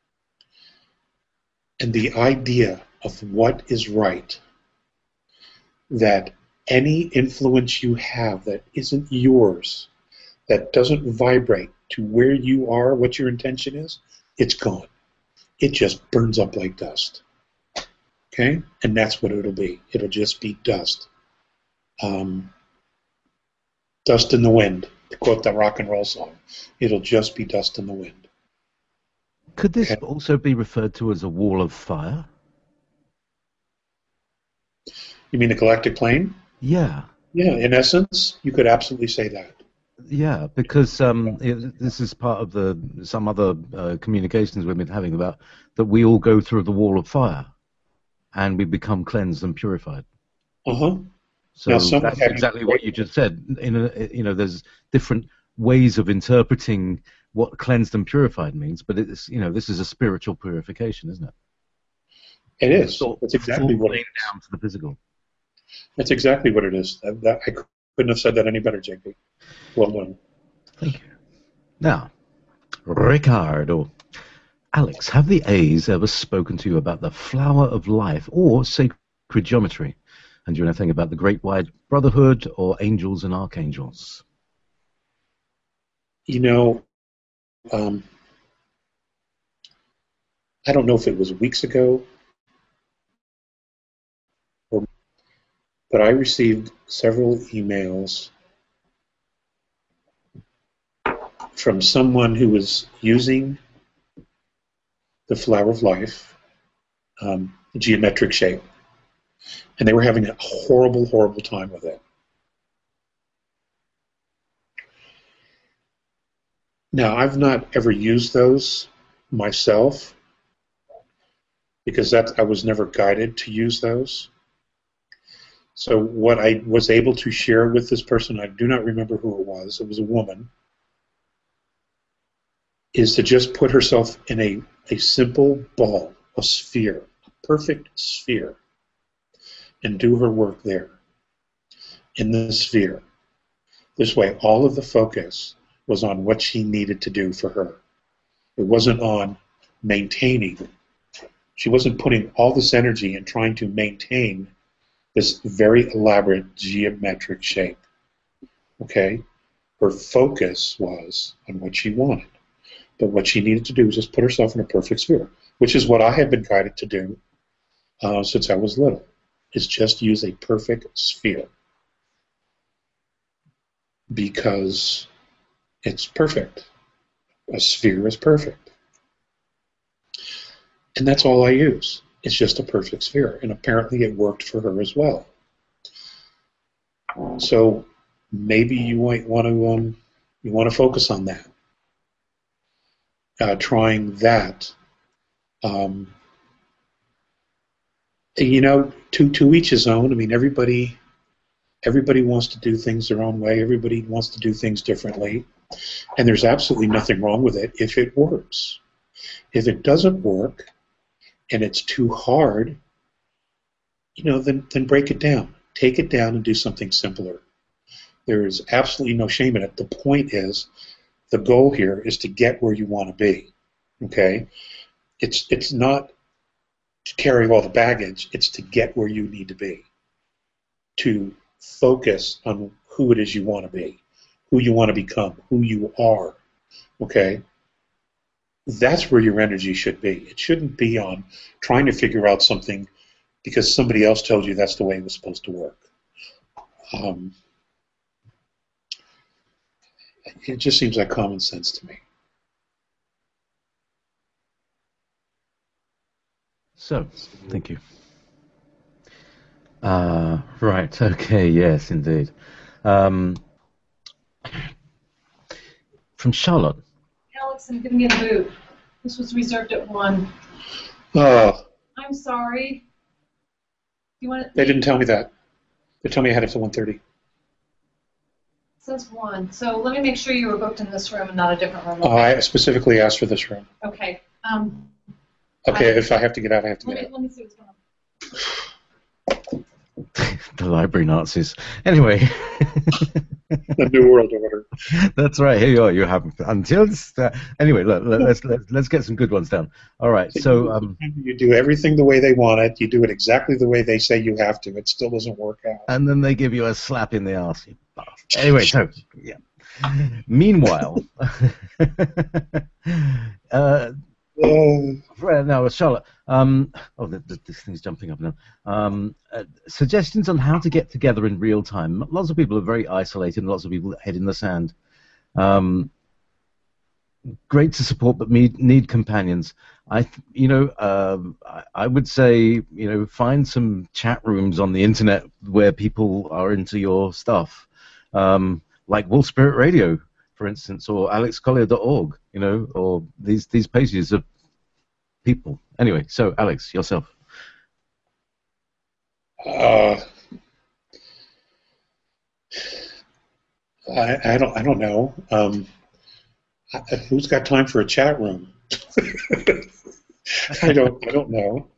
and the idea of what is right, that any influence you have that isn't yours, that doesn't vibrate to where you are, what your intention is, it's gone. It just burns up like dust. Okay? And that's what it'll be. It'll just be dust. Dust in the wind, to quote the rock and roll song. It'll just be dust in the wind. Could this also be referred to as a wall of fire? You mean the galactic plane? Yeah. Yeah, in essence, you could absolutely say that. Yeah, because this is part of some other communications we've been having about that we all go through the wall of fire, and we become cleansed and purified. Uh-huh. So that's exactly what you just said. There's different ways of interpreting what cleansed and purified means, but it's this is a spiritual purification, isn't it? It is. That's exactly what it is. Down to the physical. That's exactly what it is. I couldn't have said that any better, JP. Well done. Thank you. Now, Ricardo. Alex, have the A's ever spoken to you about the flower of life or sacred geometry? And do you know anything about the Great Wide Brotherhood or angels and archangels? I don't know if it was weeks ago, but I received several emails from someone who was using the flower of life, the geometric shape, and they were having a horrible, horrible time with it. Now, I've not ever used those myself because I was never guided to use those. So what I was able to share with this person, I do not remember who it was a woman, is to just put herself in a simple ball, a sphere, a perfect sphere, and do her work there, in the sphere. This way, all of the focus was on what she needed to do for her. It wasn't on maintaining. She wasn't putting all this energy in trying to maintain this very elaborate geometric shape. Okay? Her focus was on what she wanted. But what she needed to do was just put herself in a perfect sphere, which is what I have been guided to do since I was little, is just use a perfect sphere. Because it's perfect. A sphere is perfect. And that's all I use. It's just a perfect sphere. And apparently it worked for her as well. So maybe you might want to focus on that. Trying that. To each his own. I mean, everybody wants to do things their own way. Everybody wants to do things differently. And there's absolutely nothing wrong with it if it works. If it doesn't work and it's too hard, then break it down. Take it down and do something simpler. There is absolutely no shame in it. The point is, the goal here is to get where you want to be. Okay? It's not to carry all the baggage. It's to get where you need to be. To focus on who it is you want to be, who you want to become, who you are. Okay? That's where your energy should be. It shouldn't be on trying to figure out something because somebody else told you that's the way it was supposed to work. It just seems like common sense to me. So, thank you. Right, okay, yes, indeed. From Charlotte. Alex, I'm giving you the boot. This was reserved at 1. Oh. I'm sorry. You want it? They didn't tell me that. They told me I had it for 1:30. It says 1. So let me make sure you were booked in this room and not a different room. I specifically asked for this room. Okay. Okay, if I have to get out, I have to get out. Let me see what's going on. The library Nazis. Anyway. The New World Order. That's right. Here you are. You have until anyway. Let's get some good ones down. All right. So you do everything the way they want it. You do it exactly the way they say you have to. It still doesn't work out. And then they give you a slap in the arse. You bastard. Anyway, so yeah. Meanwhile, now Charlotte. This thing's jumping up now. Suggestions on how to get together in real time. Lots of people are very isolated, and lots of people head in the sand. Great to support, but need companions. I would say, find some chat rooms on the internet where people are into your stuff, like Wolf Spirit Radio, for instance, or alexcollier.org, or these pages of people. Anyway, so Alex, yourself. I don't know. Who's got time for a chat room? I don't know.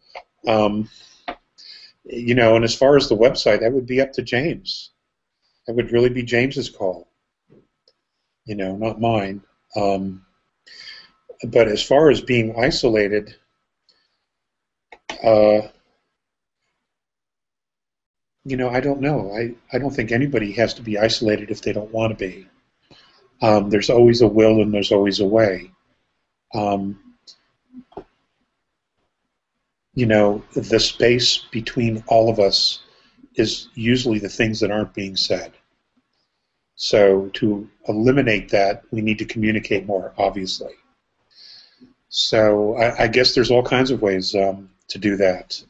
And as far as the website, that would be up to James. That would really be James's call. Not mine. But as far as being isolated, I don't know. I don't think anybody has to be isolated if they don't want to be. There's always a will and there's always a way. The space between all of us is usually the things that aren't being said. So to eliminate that, we need to communicate more, obviously. So I guess there's all kinds of ways to do that.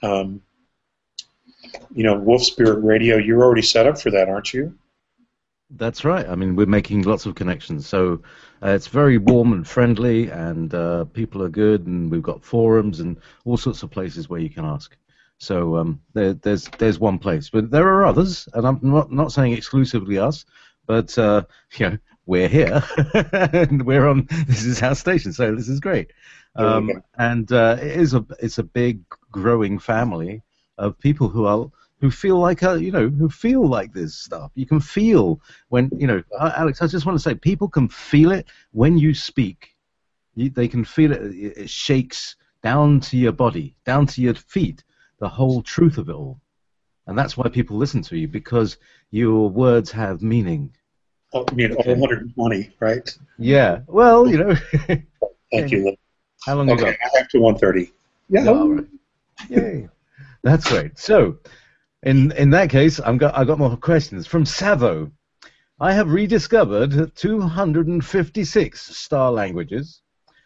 Wolf Spirit Radio, you're already set up for that, aren't you? That's right. I mean, we're making lots of connections. So it's very warm and friendly, and people are good, and we've got forums and all sorts of places where you can ask. So there's one place. But there are others, and I'm not saying exclusively us, but we're here, and we're on. This is our station, so this is great. And it's a big, growing family of people who feel like who feel like this stuff. You can feel when Alex. I just want to say, people can feel it when you speak. They can feel it. It shakes down to your body, down to your feet. The whole truth of it all, and that's why people listen to you, because your words have meaning. Oh, you mean all 120, right? Yeah. Well, Thank you. How long ago? Okay, I have to 1:30. Yeah. All right. Yay. That's great. So, in that case, I got more questions from Savo. I have rediscovered 256 star languages,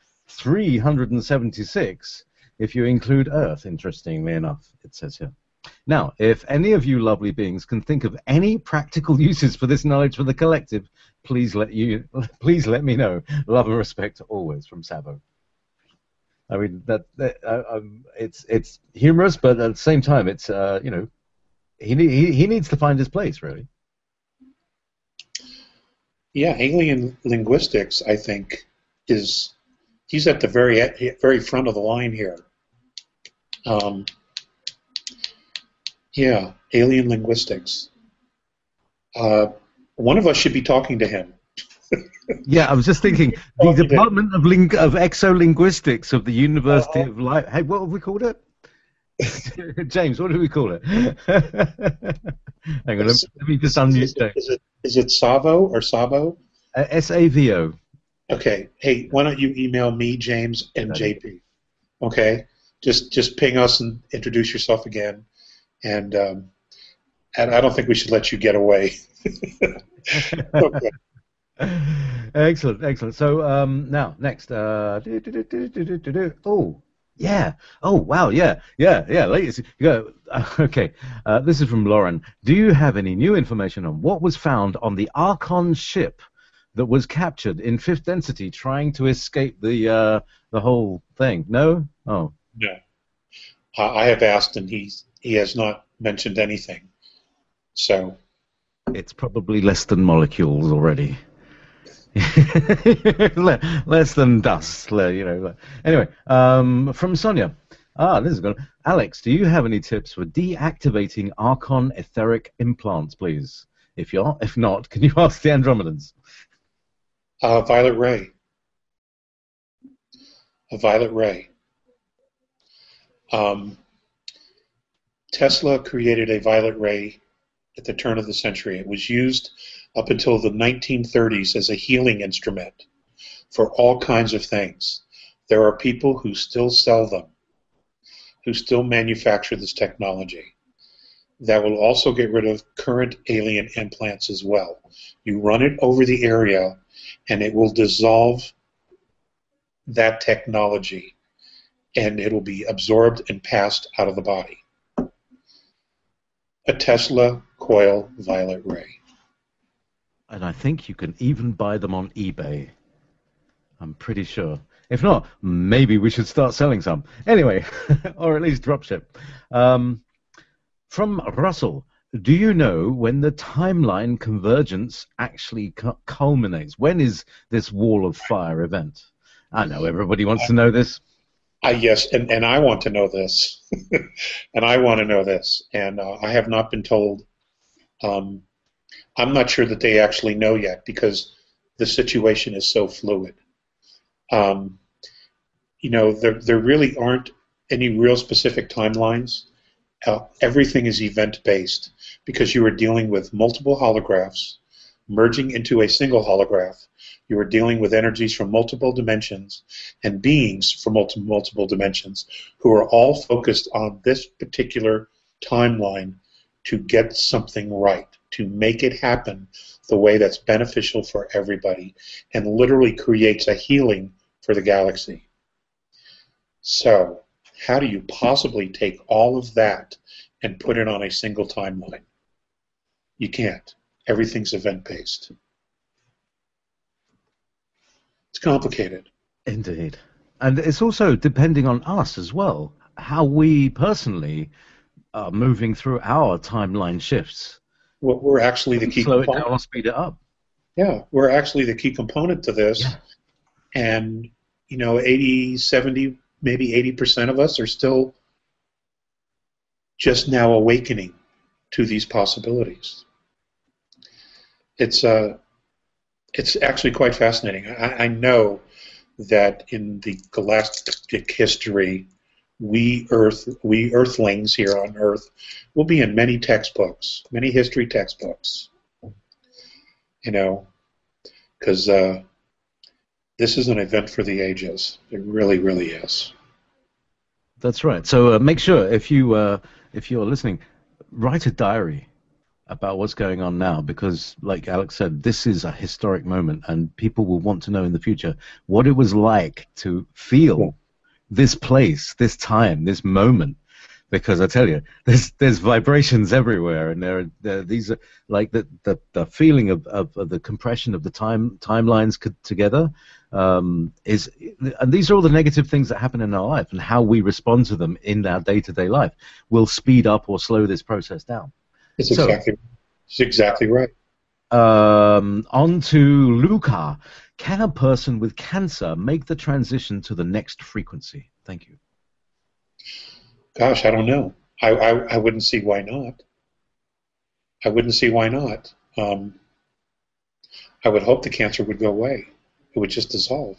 376 if you include Earth. Interestingly enough, it says here. Now, if any of you lovely beings can think of any practical uses for this knowledge for the collective, please let me know. Love and respect always, from Savo. I mean, it's humorous, but at the same time, it's he needs to find his place, really. Yeah, alien linguistics, I think, he's at the very front of the line here. Yeah, alien linguistics. One of us should be talking to him. Yeah, I was just thinking, the Department of Exolinguistics of the University of Life. Hey, what have we called it? James, what do we call it? Hang on, let me just unmute James. Is it Savo or Sabo? SAVO. Okay. Hey, why don't you email me, James, and JP? Okay. Just ping us and introduce yourself again. And I don't think we should let you get away. Okay. Excellent, excellent. So now, next. Oh, yeah. Oh, wow. Yeah. Latest. Okay. This is from Lauren. Do you have any new information on what was found on the Archon ship that was captured in Fifth Density trying to escape the whole thing? No? Oh. No. I have asked, and he has not mentioned anything. So. It's probably less than molecules already. Less than dust, Anyway, from Sonia. This is good. Alex, do you have any tips for deactivating Archon etheric implants, please? If not, can you ask the Andromedans? Violet ray. A violet ray. Tesla created a violet ray at the turn of the century. It was used up until the 1930s as a healing instrument for all kinds of things. There are people who still sell them, who still manufacture this technology. That will also get rid of current alien implants as well. You run it over the area, and it will dissolve that technology, and it'll be absorbed and passed out of the body. A Tesla coil violet ray. And I think you can even buy them on eBay. I'm pretty sure. If not, maybe we should start selling some. Anyway, or at least dropship. From Russell, do you know when the timeline convergence actually culminates? When is this Wall of Fire event? I know everybody wants to know this. Yes, and I want to know this. And I want to know this. And I have not been told. I'm not sure that they actually know yet because the situation is so fluid. There really aren't any real specific timelines. Everything is event-based because you are dealing with multiple holographs merging into a single holograph. You are dealing with energies from multiple dimensions and beings from multiple dimensions who are all focused on this particular timeline to get something right, to make it happen the way that's beneficial for everybody and literally creates a healing for the galaxy. So, how do you possibly take all of that and put it on a single timeline? You can't. Everything's event-based. It's complicated. Indeed. And it's also depending on us as well, how we personally are moving through our timeline shifts. Well, we're actually the key component. Slow it down or speed it up. Yeah, we're actually the key component to this. Yeah. And, 80, 70, maybe 80% of us are still just now awakening to these possibilities. It's actually quite fascinating. I know that in the galactic history, we Earthlings here on Earth will be in many textbooks, many history textbooks. Because this is an event for the ages. It really, really is. That's right. So make sure if you're listening, write a diary about what's going on now, because like Alex said, this is a historic moment and people will want to know in the future what it was like to feel this place, this time, this moment, because I tell you, there's vibrations everywhere, and these are like the feeling of the compression of the timelines together and these are all the negative things that happen in our life, and how we respond to them in our day-to-day life will speed up or slow this process down. It's exactly right. On to Luca. Can a person with cancer make the transition to the next frequency? Thank you. Gosh, I don't know. I wouldn't see why not. I wouldn't see why not. I would hope the cancer would go away. It would just dissolve.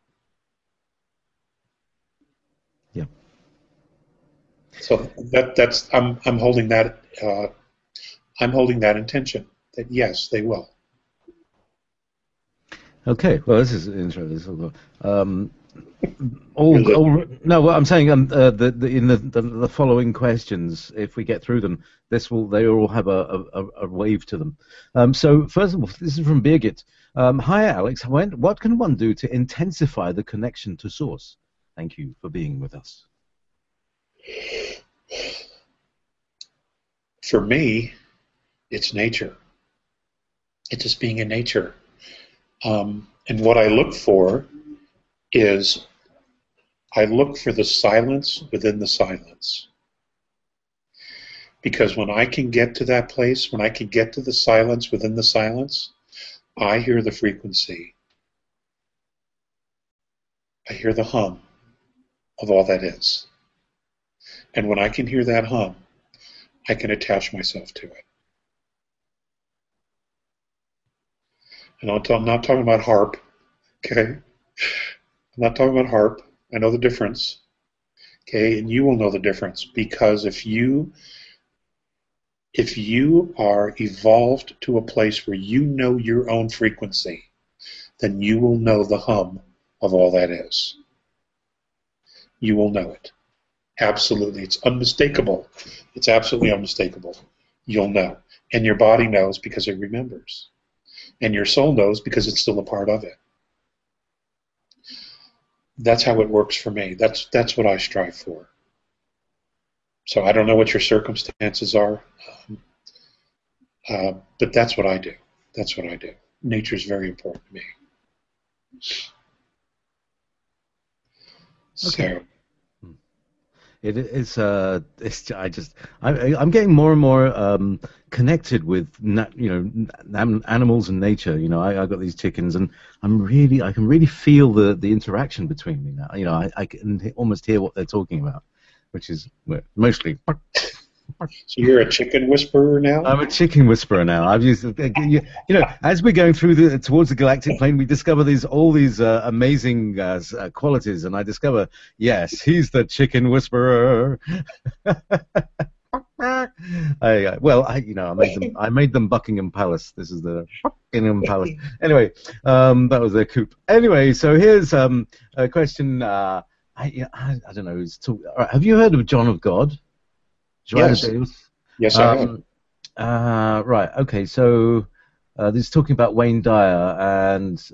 Yeah. So that's I'm holding that intention that yes, they will. Okay. Well, this is interesting. No, what I'm saying, in the following questions, if we get through them, they all have a wave to them. So first of all, this is from Birgit. Hi, Alex. What can one do to intensify the connection to Source? Thank you for being with us. For me, it's nature. It's just being in nature. And what I look for is I look for the silence within the silence. Because when I can get to that place, when I can get to the silence within the silence, I hear the frequency. I hear the hum of all that is. And when I can hear that hum, I can attach myself to it. And I'm not talking about harp, okay? I'm not talking about harp. I know the difference, okay? And you will know the difference, because if you are evolved to a place where you know your own frequency, then you will know the hum of all that is. You will know it. Absolutely. It's unmistakable. It's absolutely unmistakable. You'll know. And your body knows because it remembers. And your soul knows because it's still a part of it. That's how it works for me. That's what I strive for. So I don't know what your circumstances are, but that's what I do. That's what I do. Nature is very important to me. Okay. So. I'm getting more and more connected with animals and nature. I got these chickens, and I can really feel the interaction between me now. I can almost hear what they're talking about, which is mostly. So you're a chicken whisperer now? I'm a chicken whisperer now. I've used, as we're going through towards the galactic plane, we discover all these amazing qualities, and I discover, yes, he's the chicken whisperer. I made them Buckingham Palace. This is the Buckingham Palace. Anyway, that was their coup. Anyway, so here's a question. I don't know. Have you heard of John of God? Yes. Yes, I have. Right. Okay. So this is talking about Wayne Dyer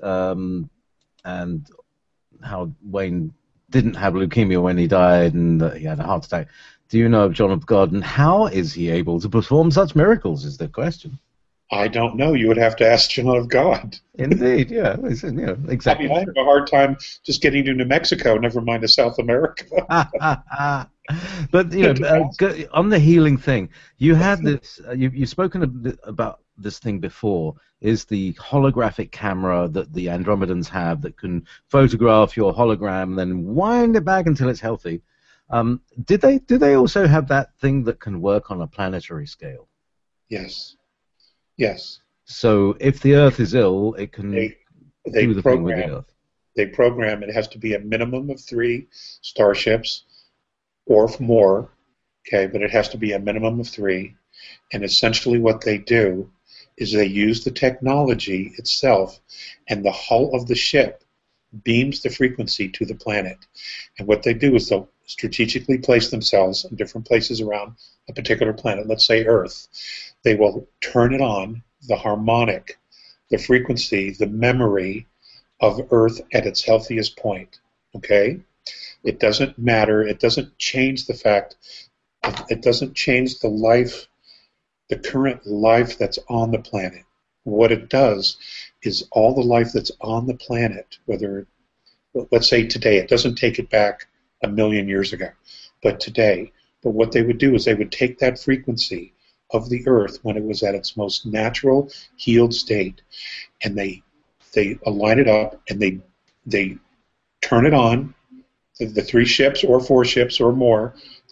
and how Wayne didn't have leukemia when he died, and he had a heart attack. Do you know of John of God, and how is he able to perform such miracles? Is the question. I don't know. You would have to ask John of God. Indeed, yeah. Exactly. I mean, I have a hard time just getting to New Mexico, never mind to South America. But on the healing thing, you had this. You've spoken about this thing before. Is the holographic camera that the Andromedans have that can photograph your hologram, then wind it back until it's healthy? Do they also have that thing that can work on a planetary scale? Yes. Yes. So if the Earth is ill, it can do the thing with the Earth. They program it has to be a minimum of 3 starships or more, okay, but it has to be a minimum of 3. And essentially what they do is they use the technology itself, and the hull of the ship beams the frequency to the planet. And what they do is they'll strategically place themselves in different places around a particular planet, let's say Earth. They will turn it on, the harmonic, the frequency, the memory of Earth at its healthiest point, okay? It doesn't matter. It doesn't change the fact. It doesn't change the life, the current life that's on the planet. What it does is all the life that's on the planet, whether, let's say today, it doesn't take it back 1,000,000 years ago, but today. But what they would do is they would take that frequency of the Earth when it was at its most natural, healed state, and they align it up, and they turn it on, the 3 ships or 4 ships or more,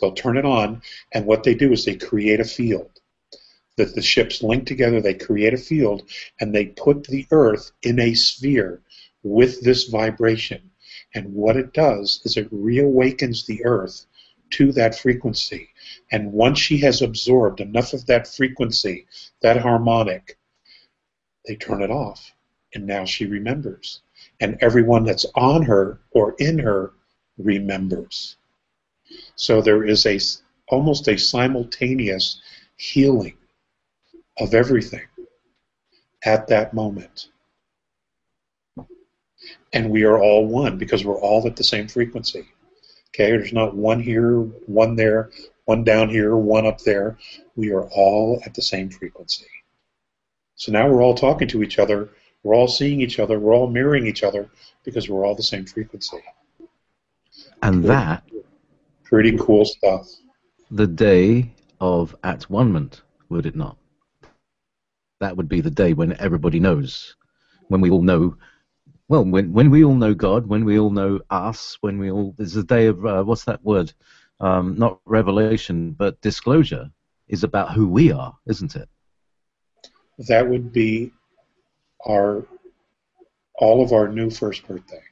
They'll turn it on, and what they do is they create a field. That the ships link together, they create a field, and they put the Earth in a sphere with this vibration. And what it does is it reawakens the Earth to that frequency. And once she has absorbed enough of that frequency, that harmonic, they turn it off. And now she remembers. And everyone that's on her or in her remembers. So there is almost a simultaneous healing of everything at that moment. And we are all one because we're all at the same frequency. Okay, there's not one here, one there, one down here, one up there. We are all at the same frequency. So now we're all talking to each other, we're all seeing each other, we're all mirroring each other because we're all the same frequency. And that, pretty cool stuff. The day of at-one-ment, would it not? That would be the day when everybody knows, when we all know, well, when we all know God, when we all know us, when we all, there's a day of, what's that word? Not revelation, but disclosure is about who we are, isn't it? That would be all of our new first birthday.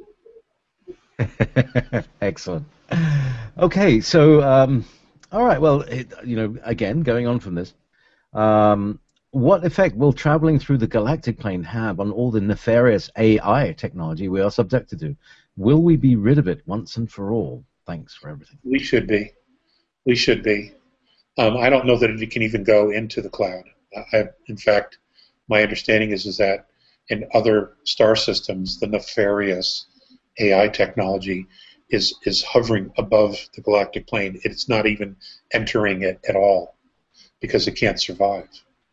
Excellent. Okay, so, all right, well, again, going on from this, what effect will traveling through the galactic plane have on all the nefarious AI technology we are subjected to? Will we be rid of it once and for all? Thanks for everything. We should be. We should be. I don't know that it can even go into the cloud. In fact, my understanding is that in other star systems, the nefarious AI technology is hovering above the galactic plane. It's not even entering it at all because it can't survive.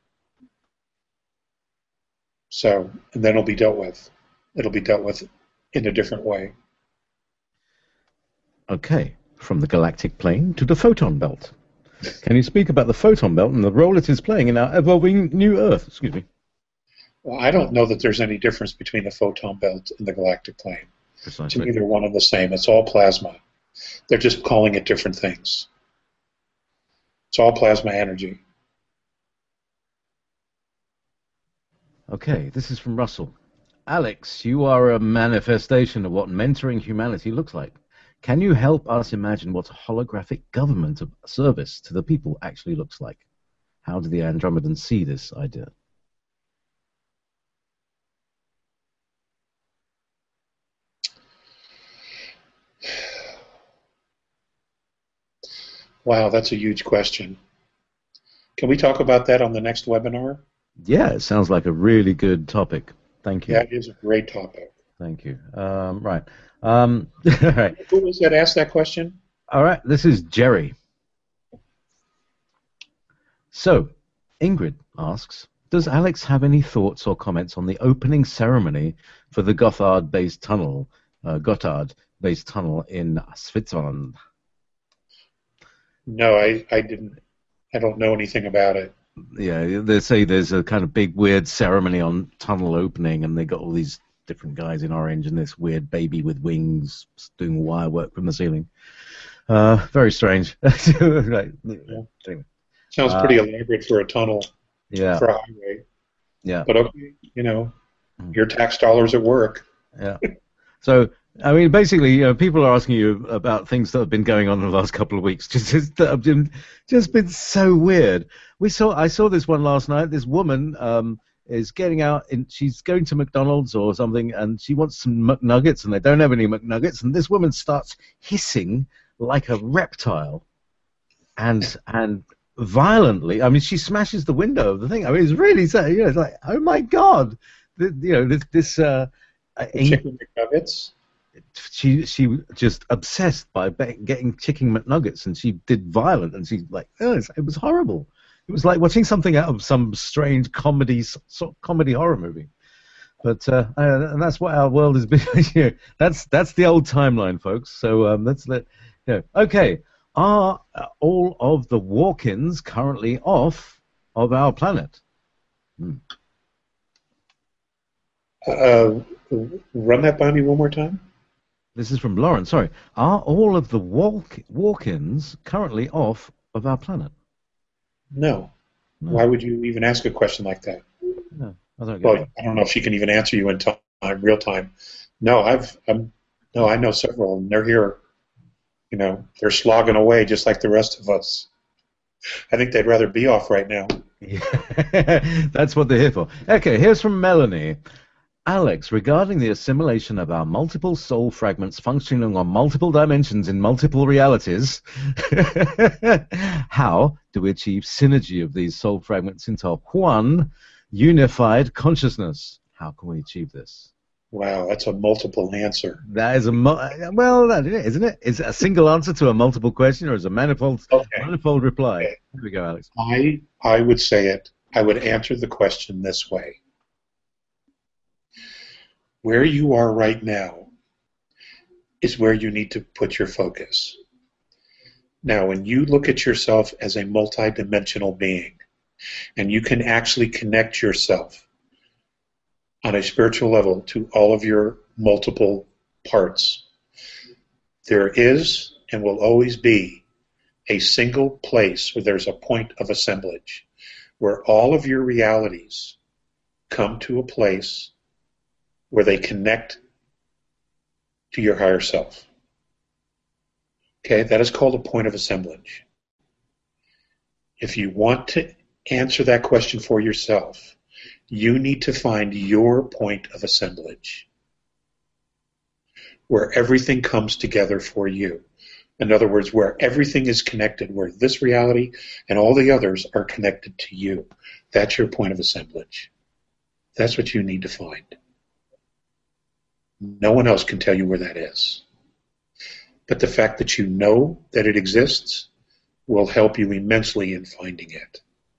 So, and then it'll be dealt with. It'll be dealt with in a different way. Okay, from the galactic plane to the photon belt. Can you speak about the photon belt and the role it is playing in our evolving new Earth? Excuse me. Well, I don't know that there's any difference between the photon belt and the galactic plane. Precisely. To me, they're one and the same. It's all plasma. They're just calling it different things. It's all plasma energy. Okay, this is from Russell. Alex, you are a manifestation of what mentoring humanity looks like. Can you help us imagine what a holographic government of service to the people actually looks like? How do the Andromedans see this idea? Wow, that's a huge question. Can we talk about that on the next webinar? Yeah, it sounds like a really good topic. Thank you. That is a great topic. Thank you. Right. All right. Who was that asked that question? All right, this is Jerry. So, Ingrid asks, does Alex have any thoughts or comments on the opening ceremony for the Gotthard-based tunnel in Switzerland? No, I didn't. I don't know anything about it. Yeah, they say there's a kind of big weird ceremony on tunnel opening, and they got all these different guys in orange and this weird baby with wings doing wire work from the ceiling. Very strange. Right. Yeah. Anyway. Sounds pretty elaborate for a tunnel. Yeah. For a highway. Yeah. But okay, your tax dollars at work. Yeah. So, I mean, basically, people are asking you about things that have been going on in the last couple of weeks, just that have been so weird. I saw this one last night. This woman is getting out, and she's going to McDonald's or something, and she wants some McNuggets, and they don't have any McNuggets, and this woman starts hissing like a reptile, and violently. I mean, she smashes the window of the thing. I mean, it's really sad. It's like, oh my God, this. Chicken McNuggets. She just obsessed by getting chicken McNuggets, and she did violent, and she it was horrible. It was like watching something out of some strange comedy horror movie. But and that's what our world has been. That's the old timeline, folks. So okay. Are all of the walk-ins currently off of our planet? Run that by me one more time. This is from Lauren. Sorry. Are all of the walk-ins currently off of our planet? No. Why would you even ask a question like that? No, I don't get it. I don't know if she can even answer you in time, real time. No, I know several, and they're here. You know, they're slogging away just like the rest of us. I think they'd rather be off right now. Yeah, that's what they're here for. Okay, here's from Melanie. Alex, regarding the assimilation of our multiple soul fragments functioning on multiple dimensions in multiple realities, how do we achieve synergy of these soul fragments into one unified consciousness? How can we achieve this? Wow, that's a multiple answer. That is that isn't it? Is it a single answer to a multiple question, or is it a manifold reply? Okay. Here we go, Alex. I would say it. I would answer the question this way. Where you are right now is where you need to put your focus. Now, when you look at yourself as a multidimensional being, and you can actually connect yourself on a spiritual level to all of your multiple parts, there is and will always be a single place where there's a point of assemblage, where all of your realities come to a place where they connect to your higher self. Okay, that is called a point of assemblage. If you want to answer that question for yourself, you need to find your point of assemblage, where everything comes together for you. In other words, where everything is connected, where this reality and all the others are connected to you. That's your point of assemblage. That's what you need to find. No one else can tell you where that is. But the fact that you know that it exists will help you immensely in finding it.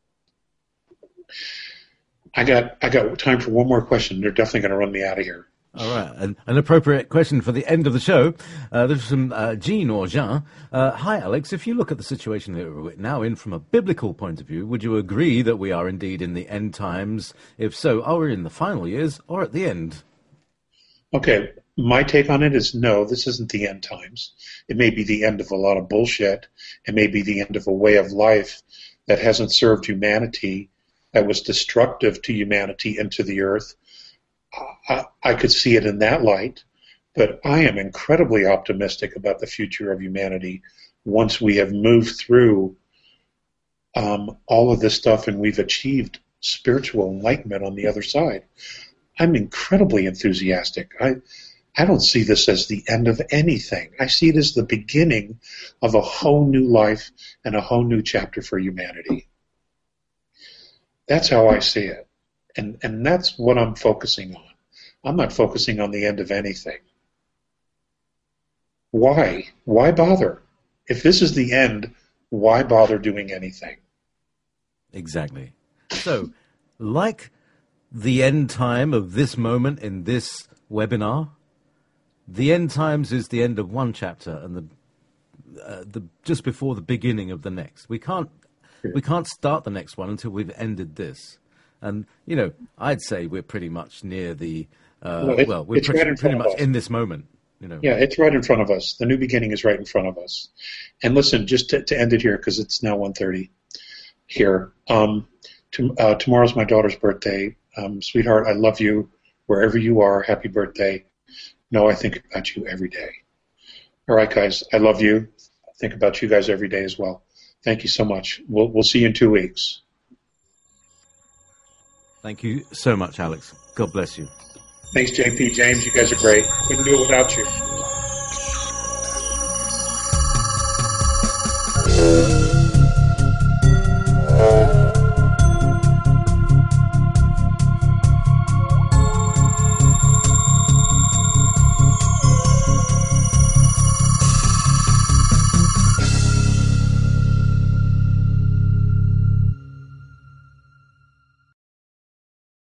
I got time for one more question. They're definitely going to run me out of here. All right, an appropriate question for the end of the show. There's some Jean or Jean. Hi, Alex. If you look at the situation that we're now in from a biblical point of view, would you agree that we are indeed in the end times? If so, are we in the final years or at the end? Okay, my take on it is no, this isn't the end times. It may be the end of a lot of bullshit. It may be the end of a way of life that hasn't served humanity, that was destructive to humanity and to the earth. I could see it in that light, but I am incredibly optimistic about the future of humanity once we have moved through all of this stuff and we've achieved spiritual enlightenment on the other side. I'm incredibly enthusiastic. I don't see this as the end of anything. I see it as the beginning of a whole new life and a whole new chapter for humanity. That's how I see it. And that's what I'm focusing on. I'm not focusing on the end of anything. Why? Why bother? If this is the end, why bother doing anything? Exactly. So, like the end time of this moment in this webinar, the end times is the end of one chapter and the just before the beginning of the next. We can't start the next one until we've ended this. And you know, I'd say we're pretty much near the we're pretty much in this moment. You know. Yeah, it's right in front of us. The new beginning is right in front of us. And listen, just to end it here because it's now 1:30 here. Tomorrow's my daughter's birthday. Sweetheart, I love you wherever you are. Happy birthday. No, I think about you every day. All right, guys, I love you. I think about you guys every day as well. Thank you so much. We'll see you in 2 weeks. Thank you so much, Alex. God bless you. Thanks, JP. James, you guys are great. Couldn't do it without you.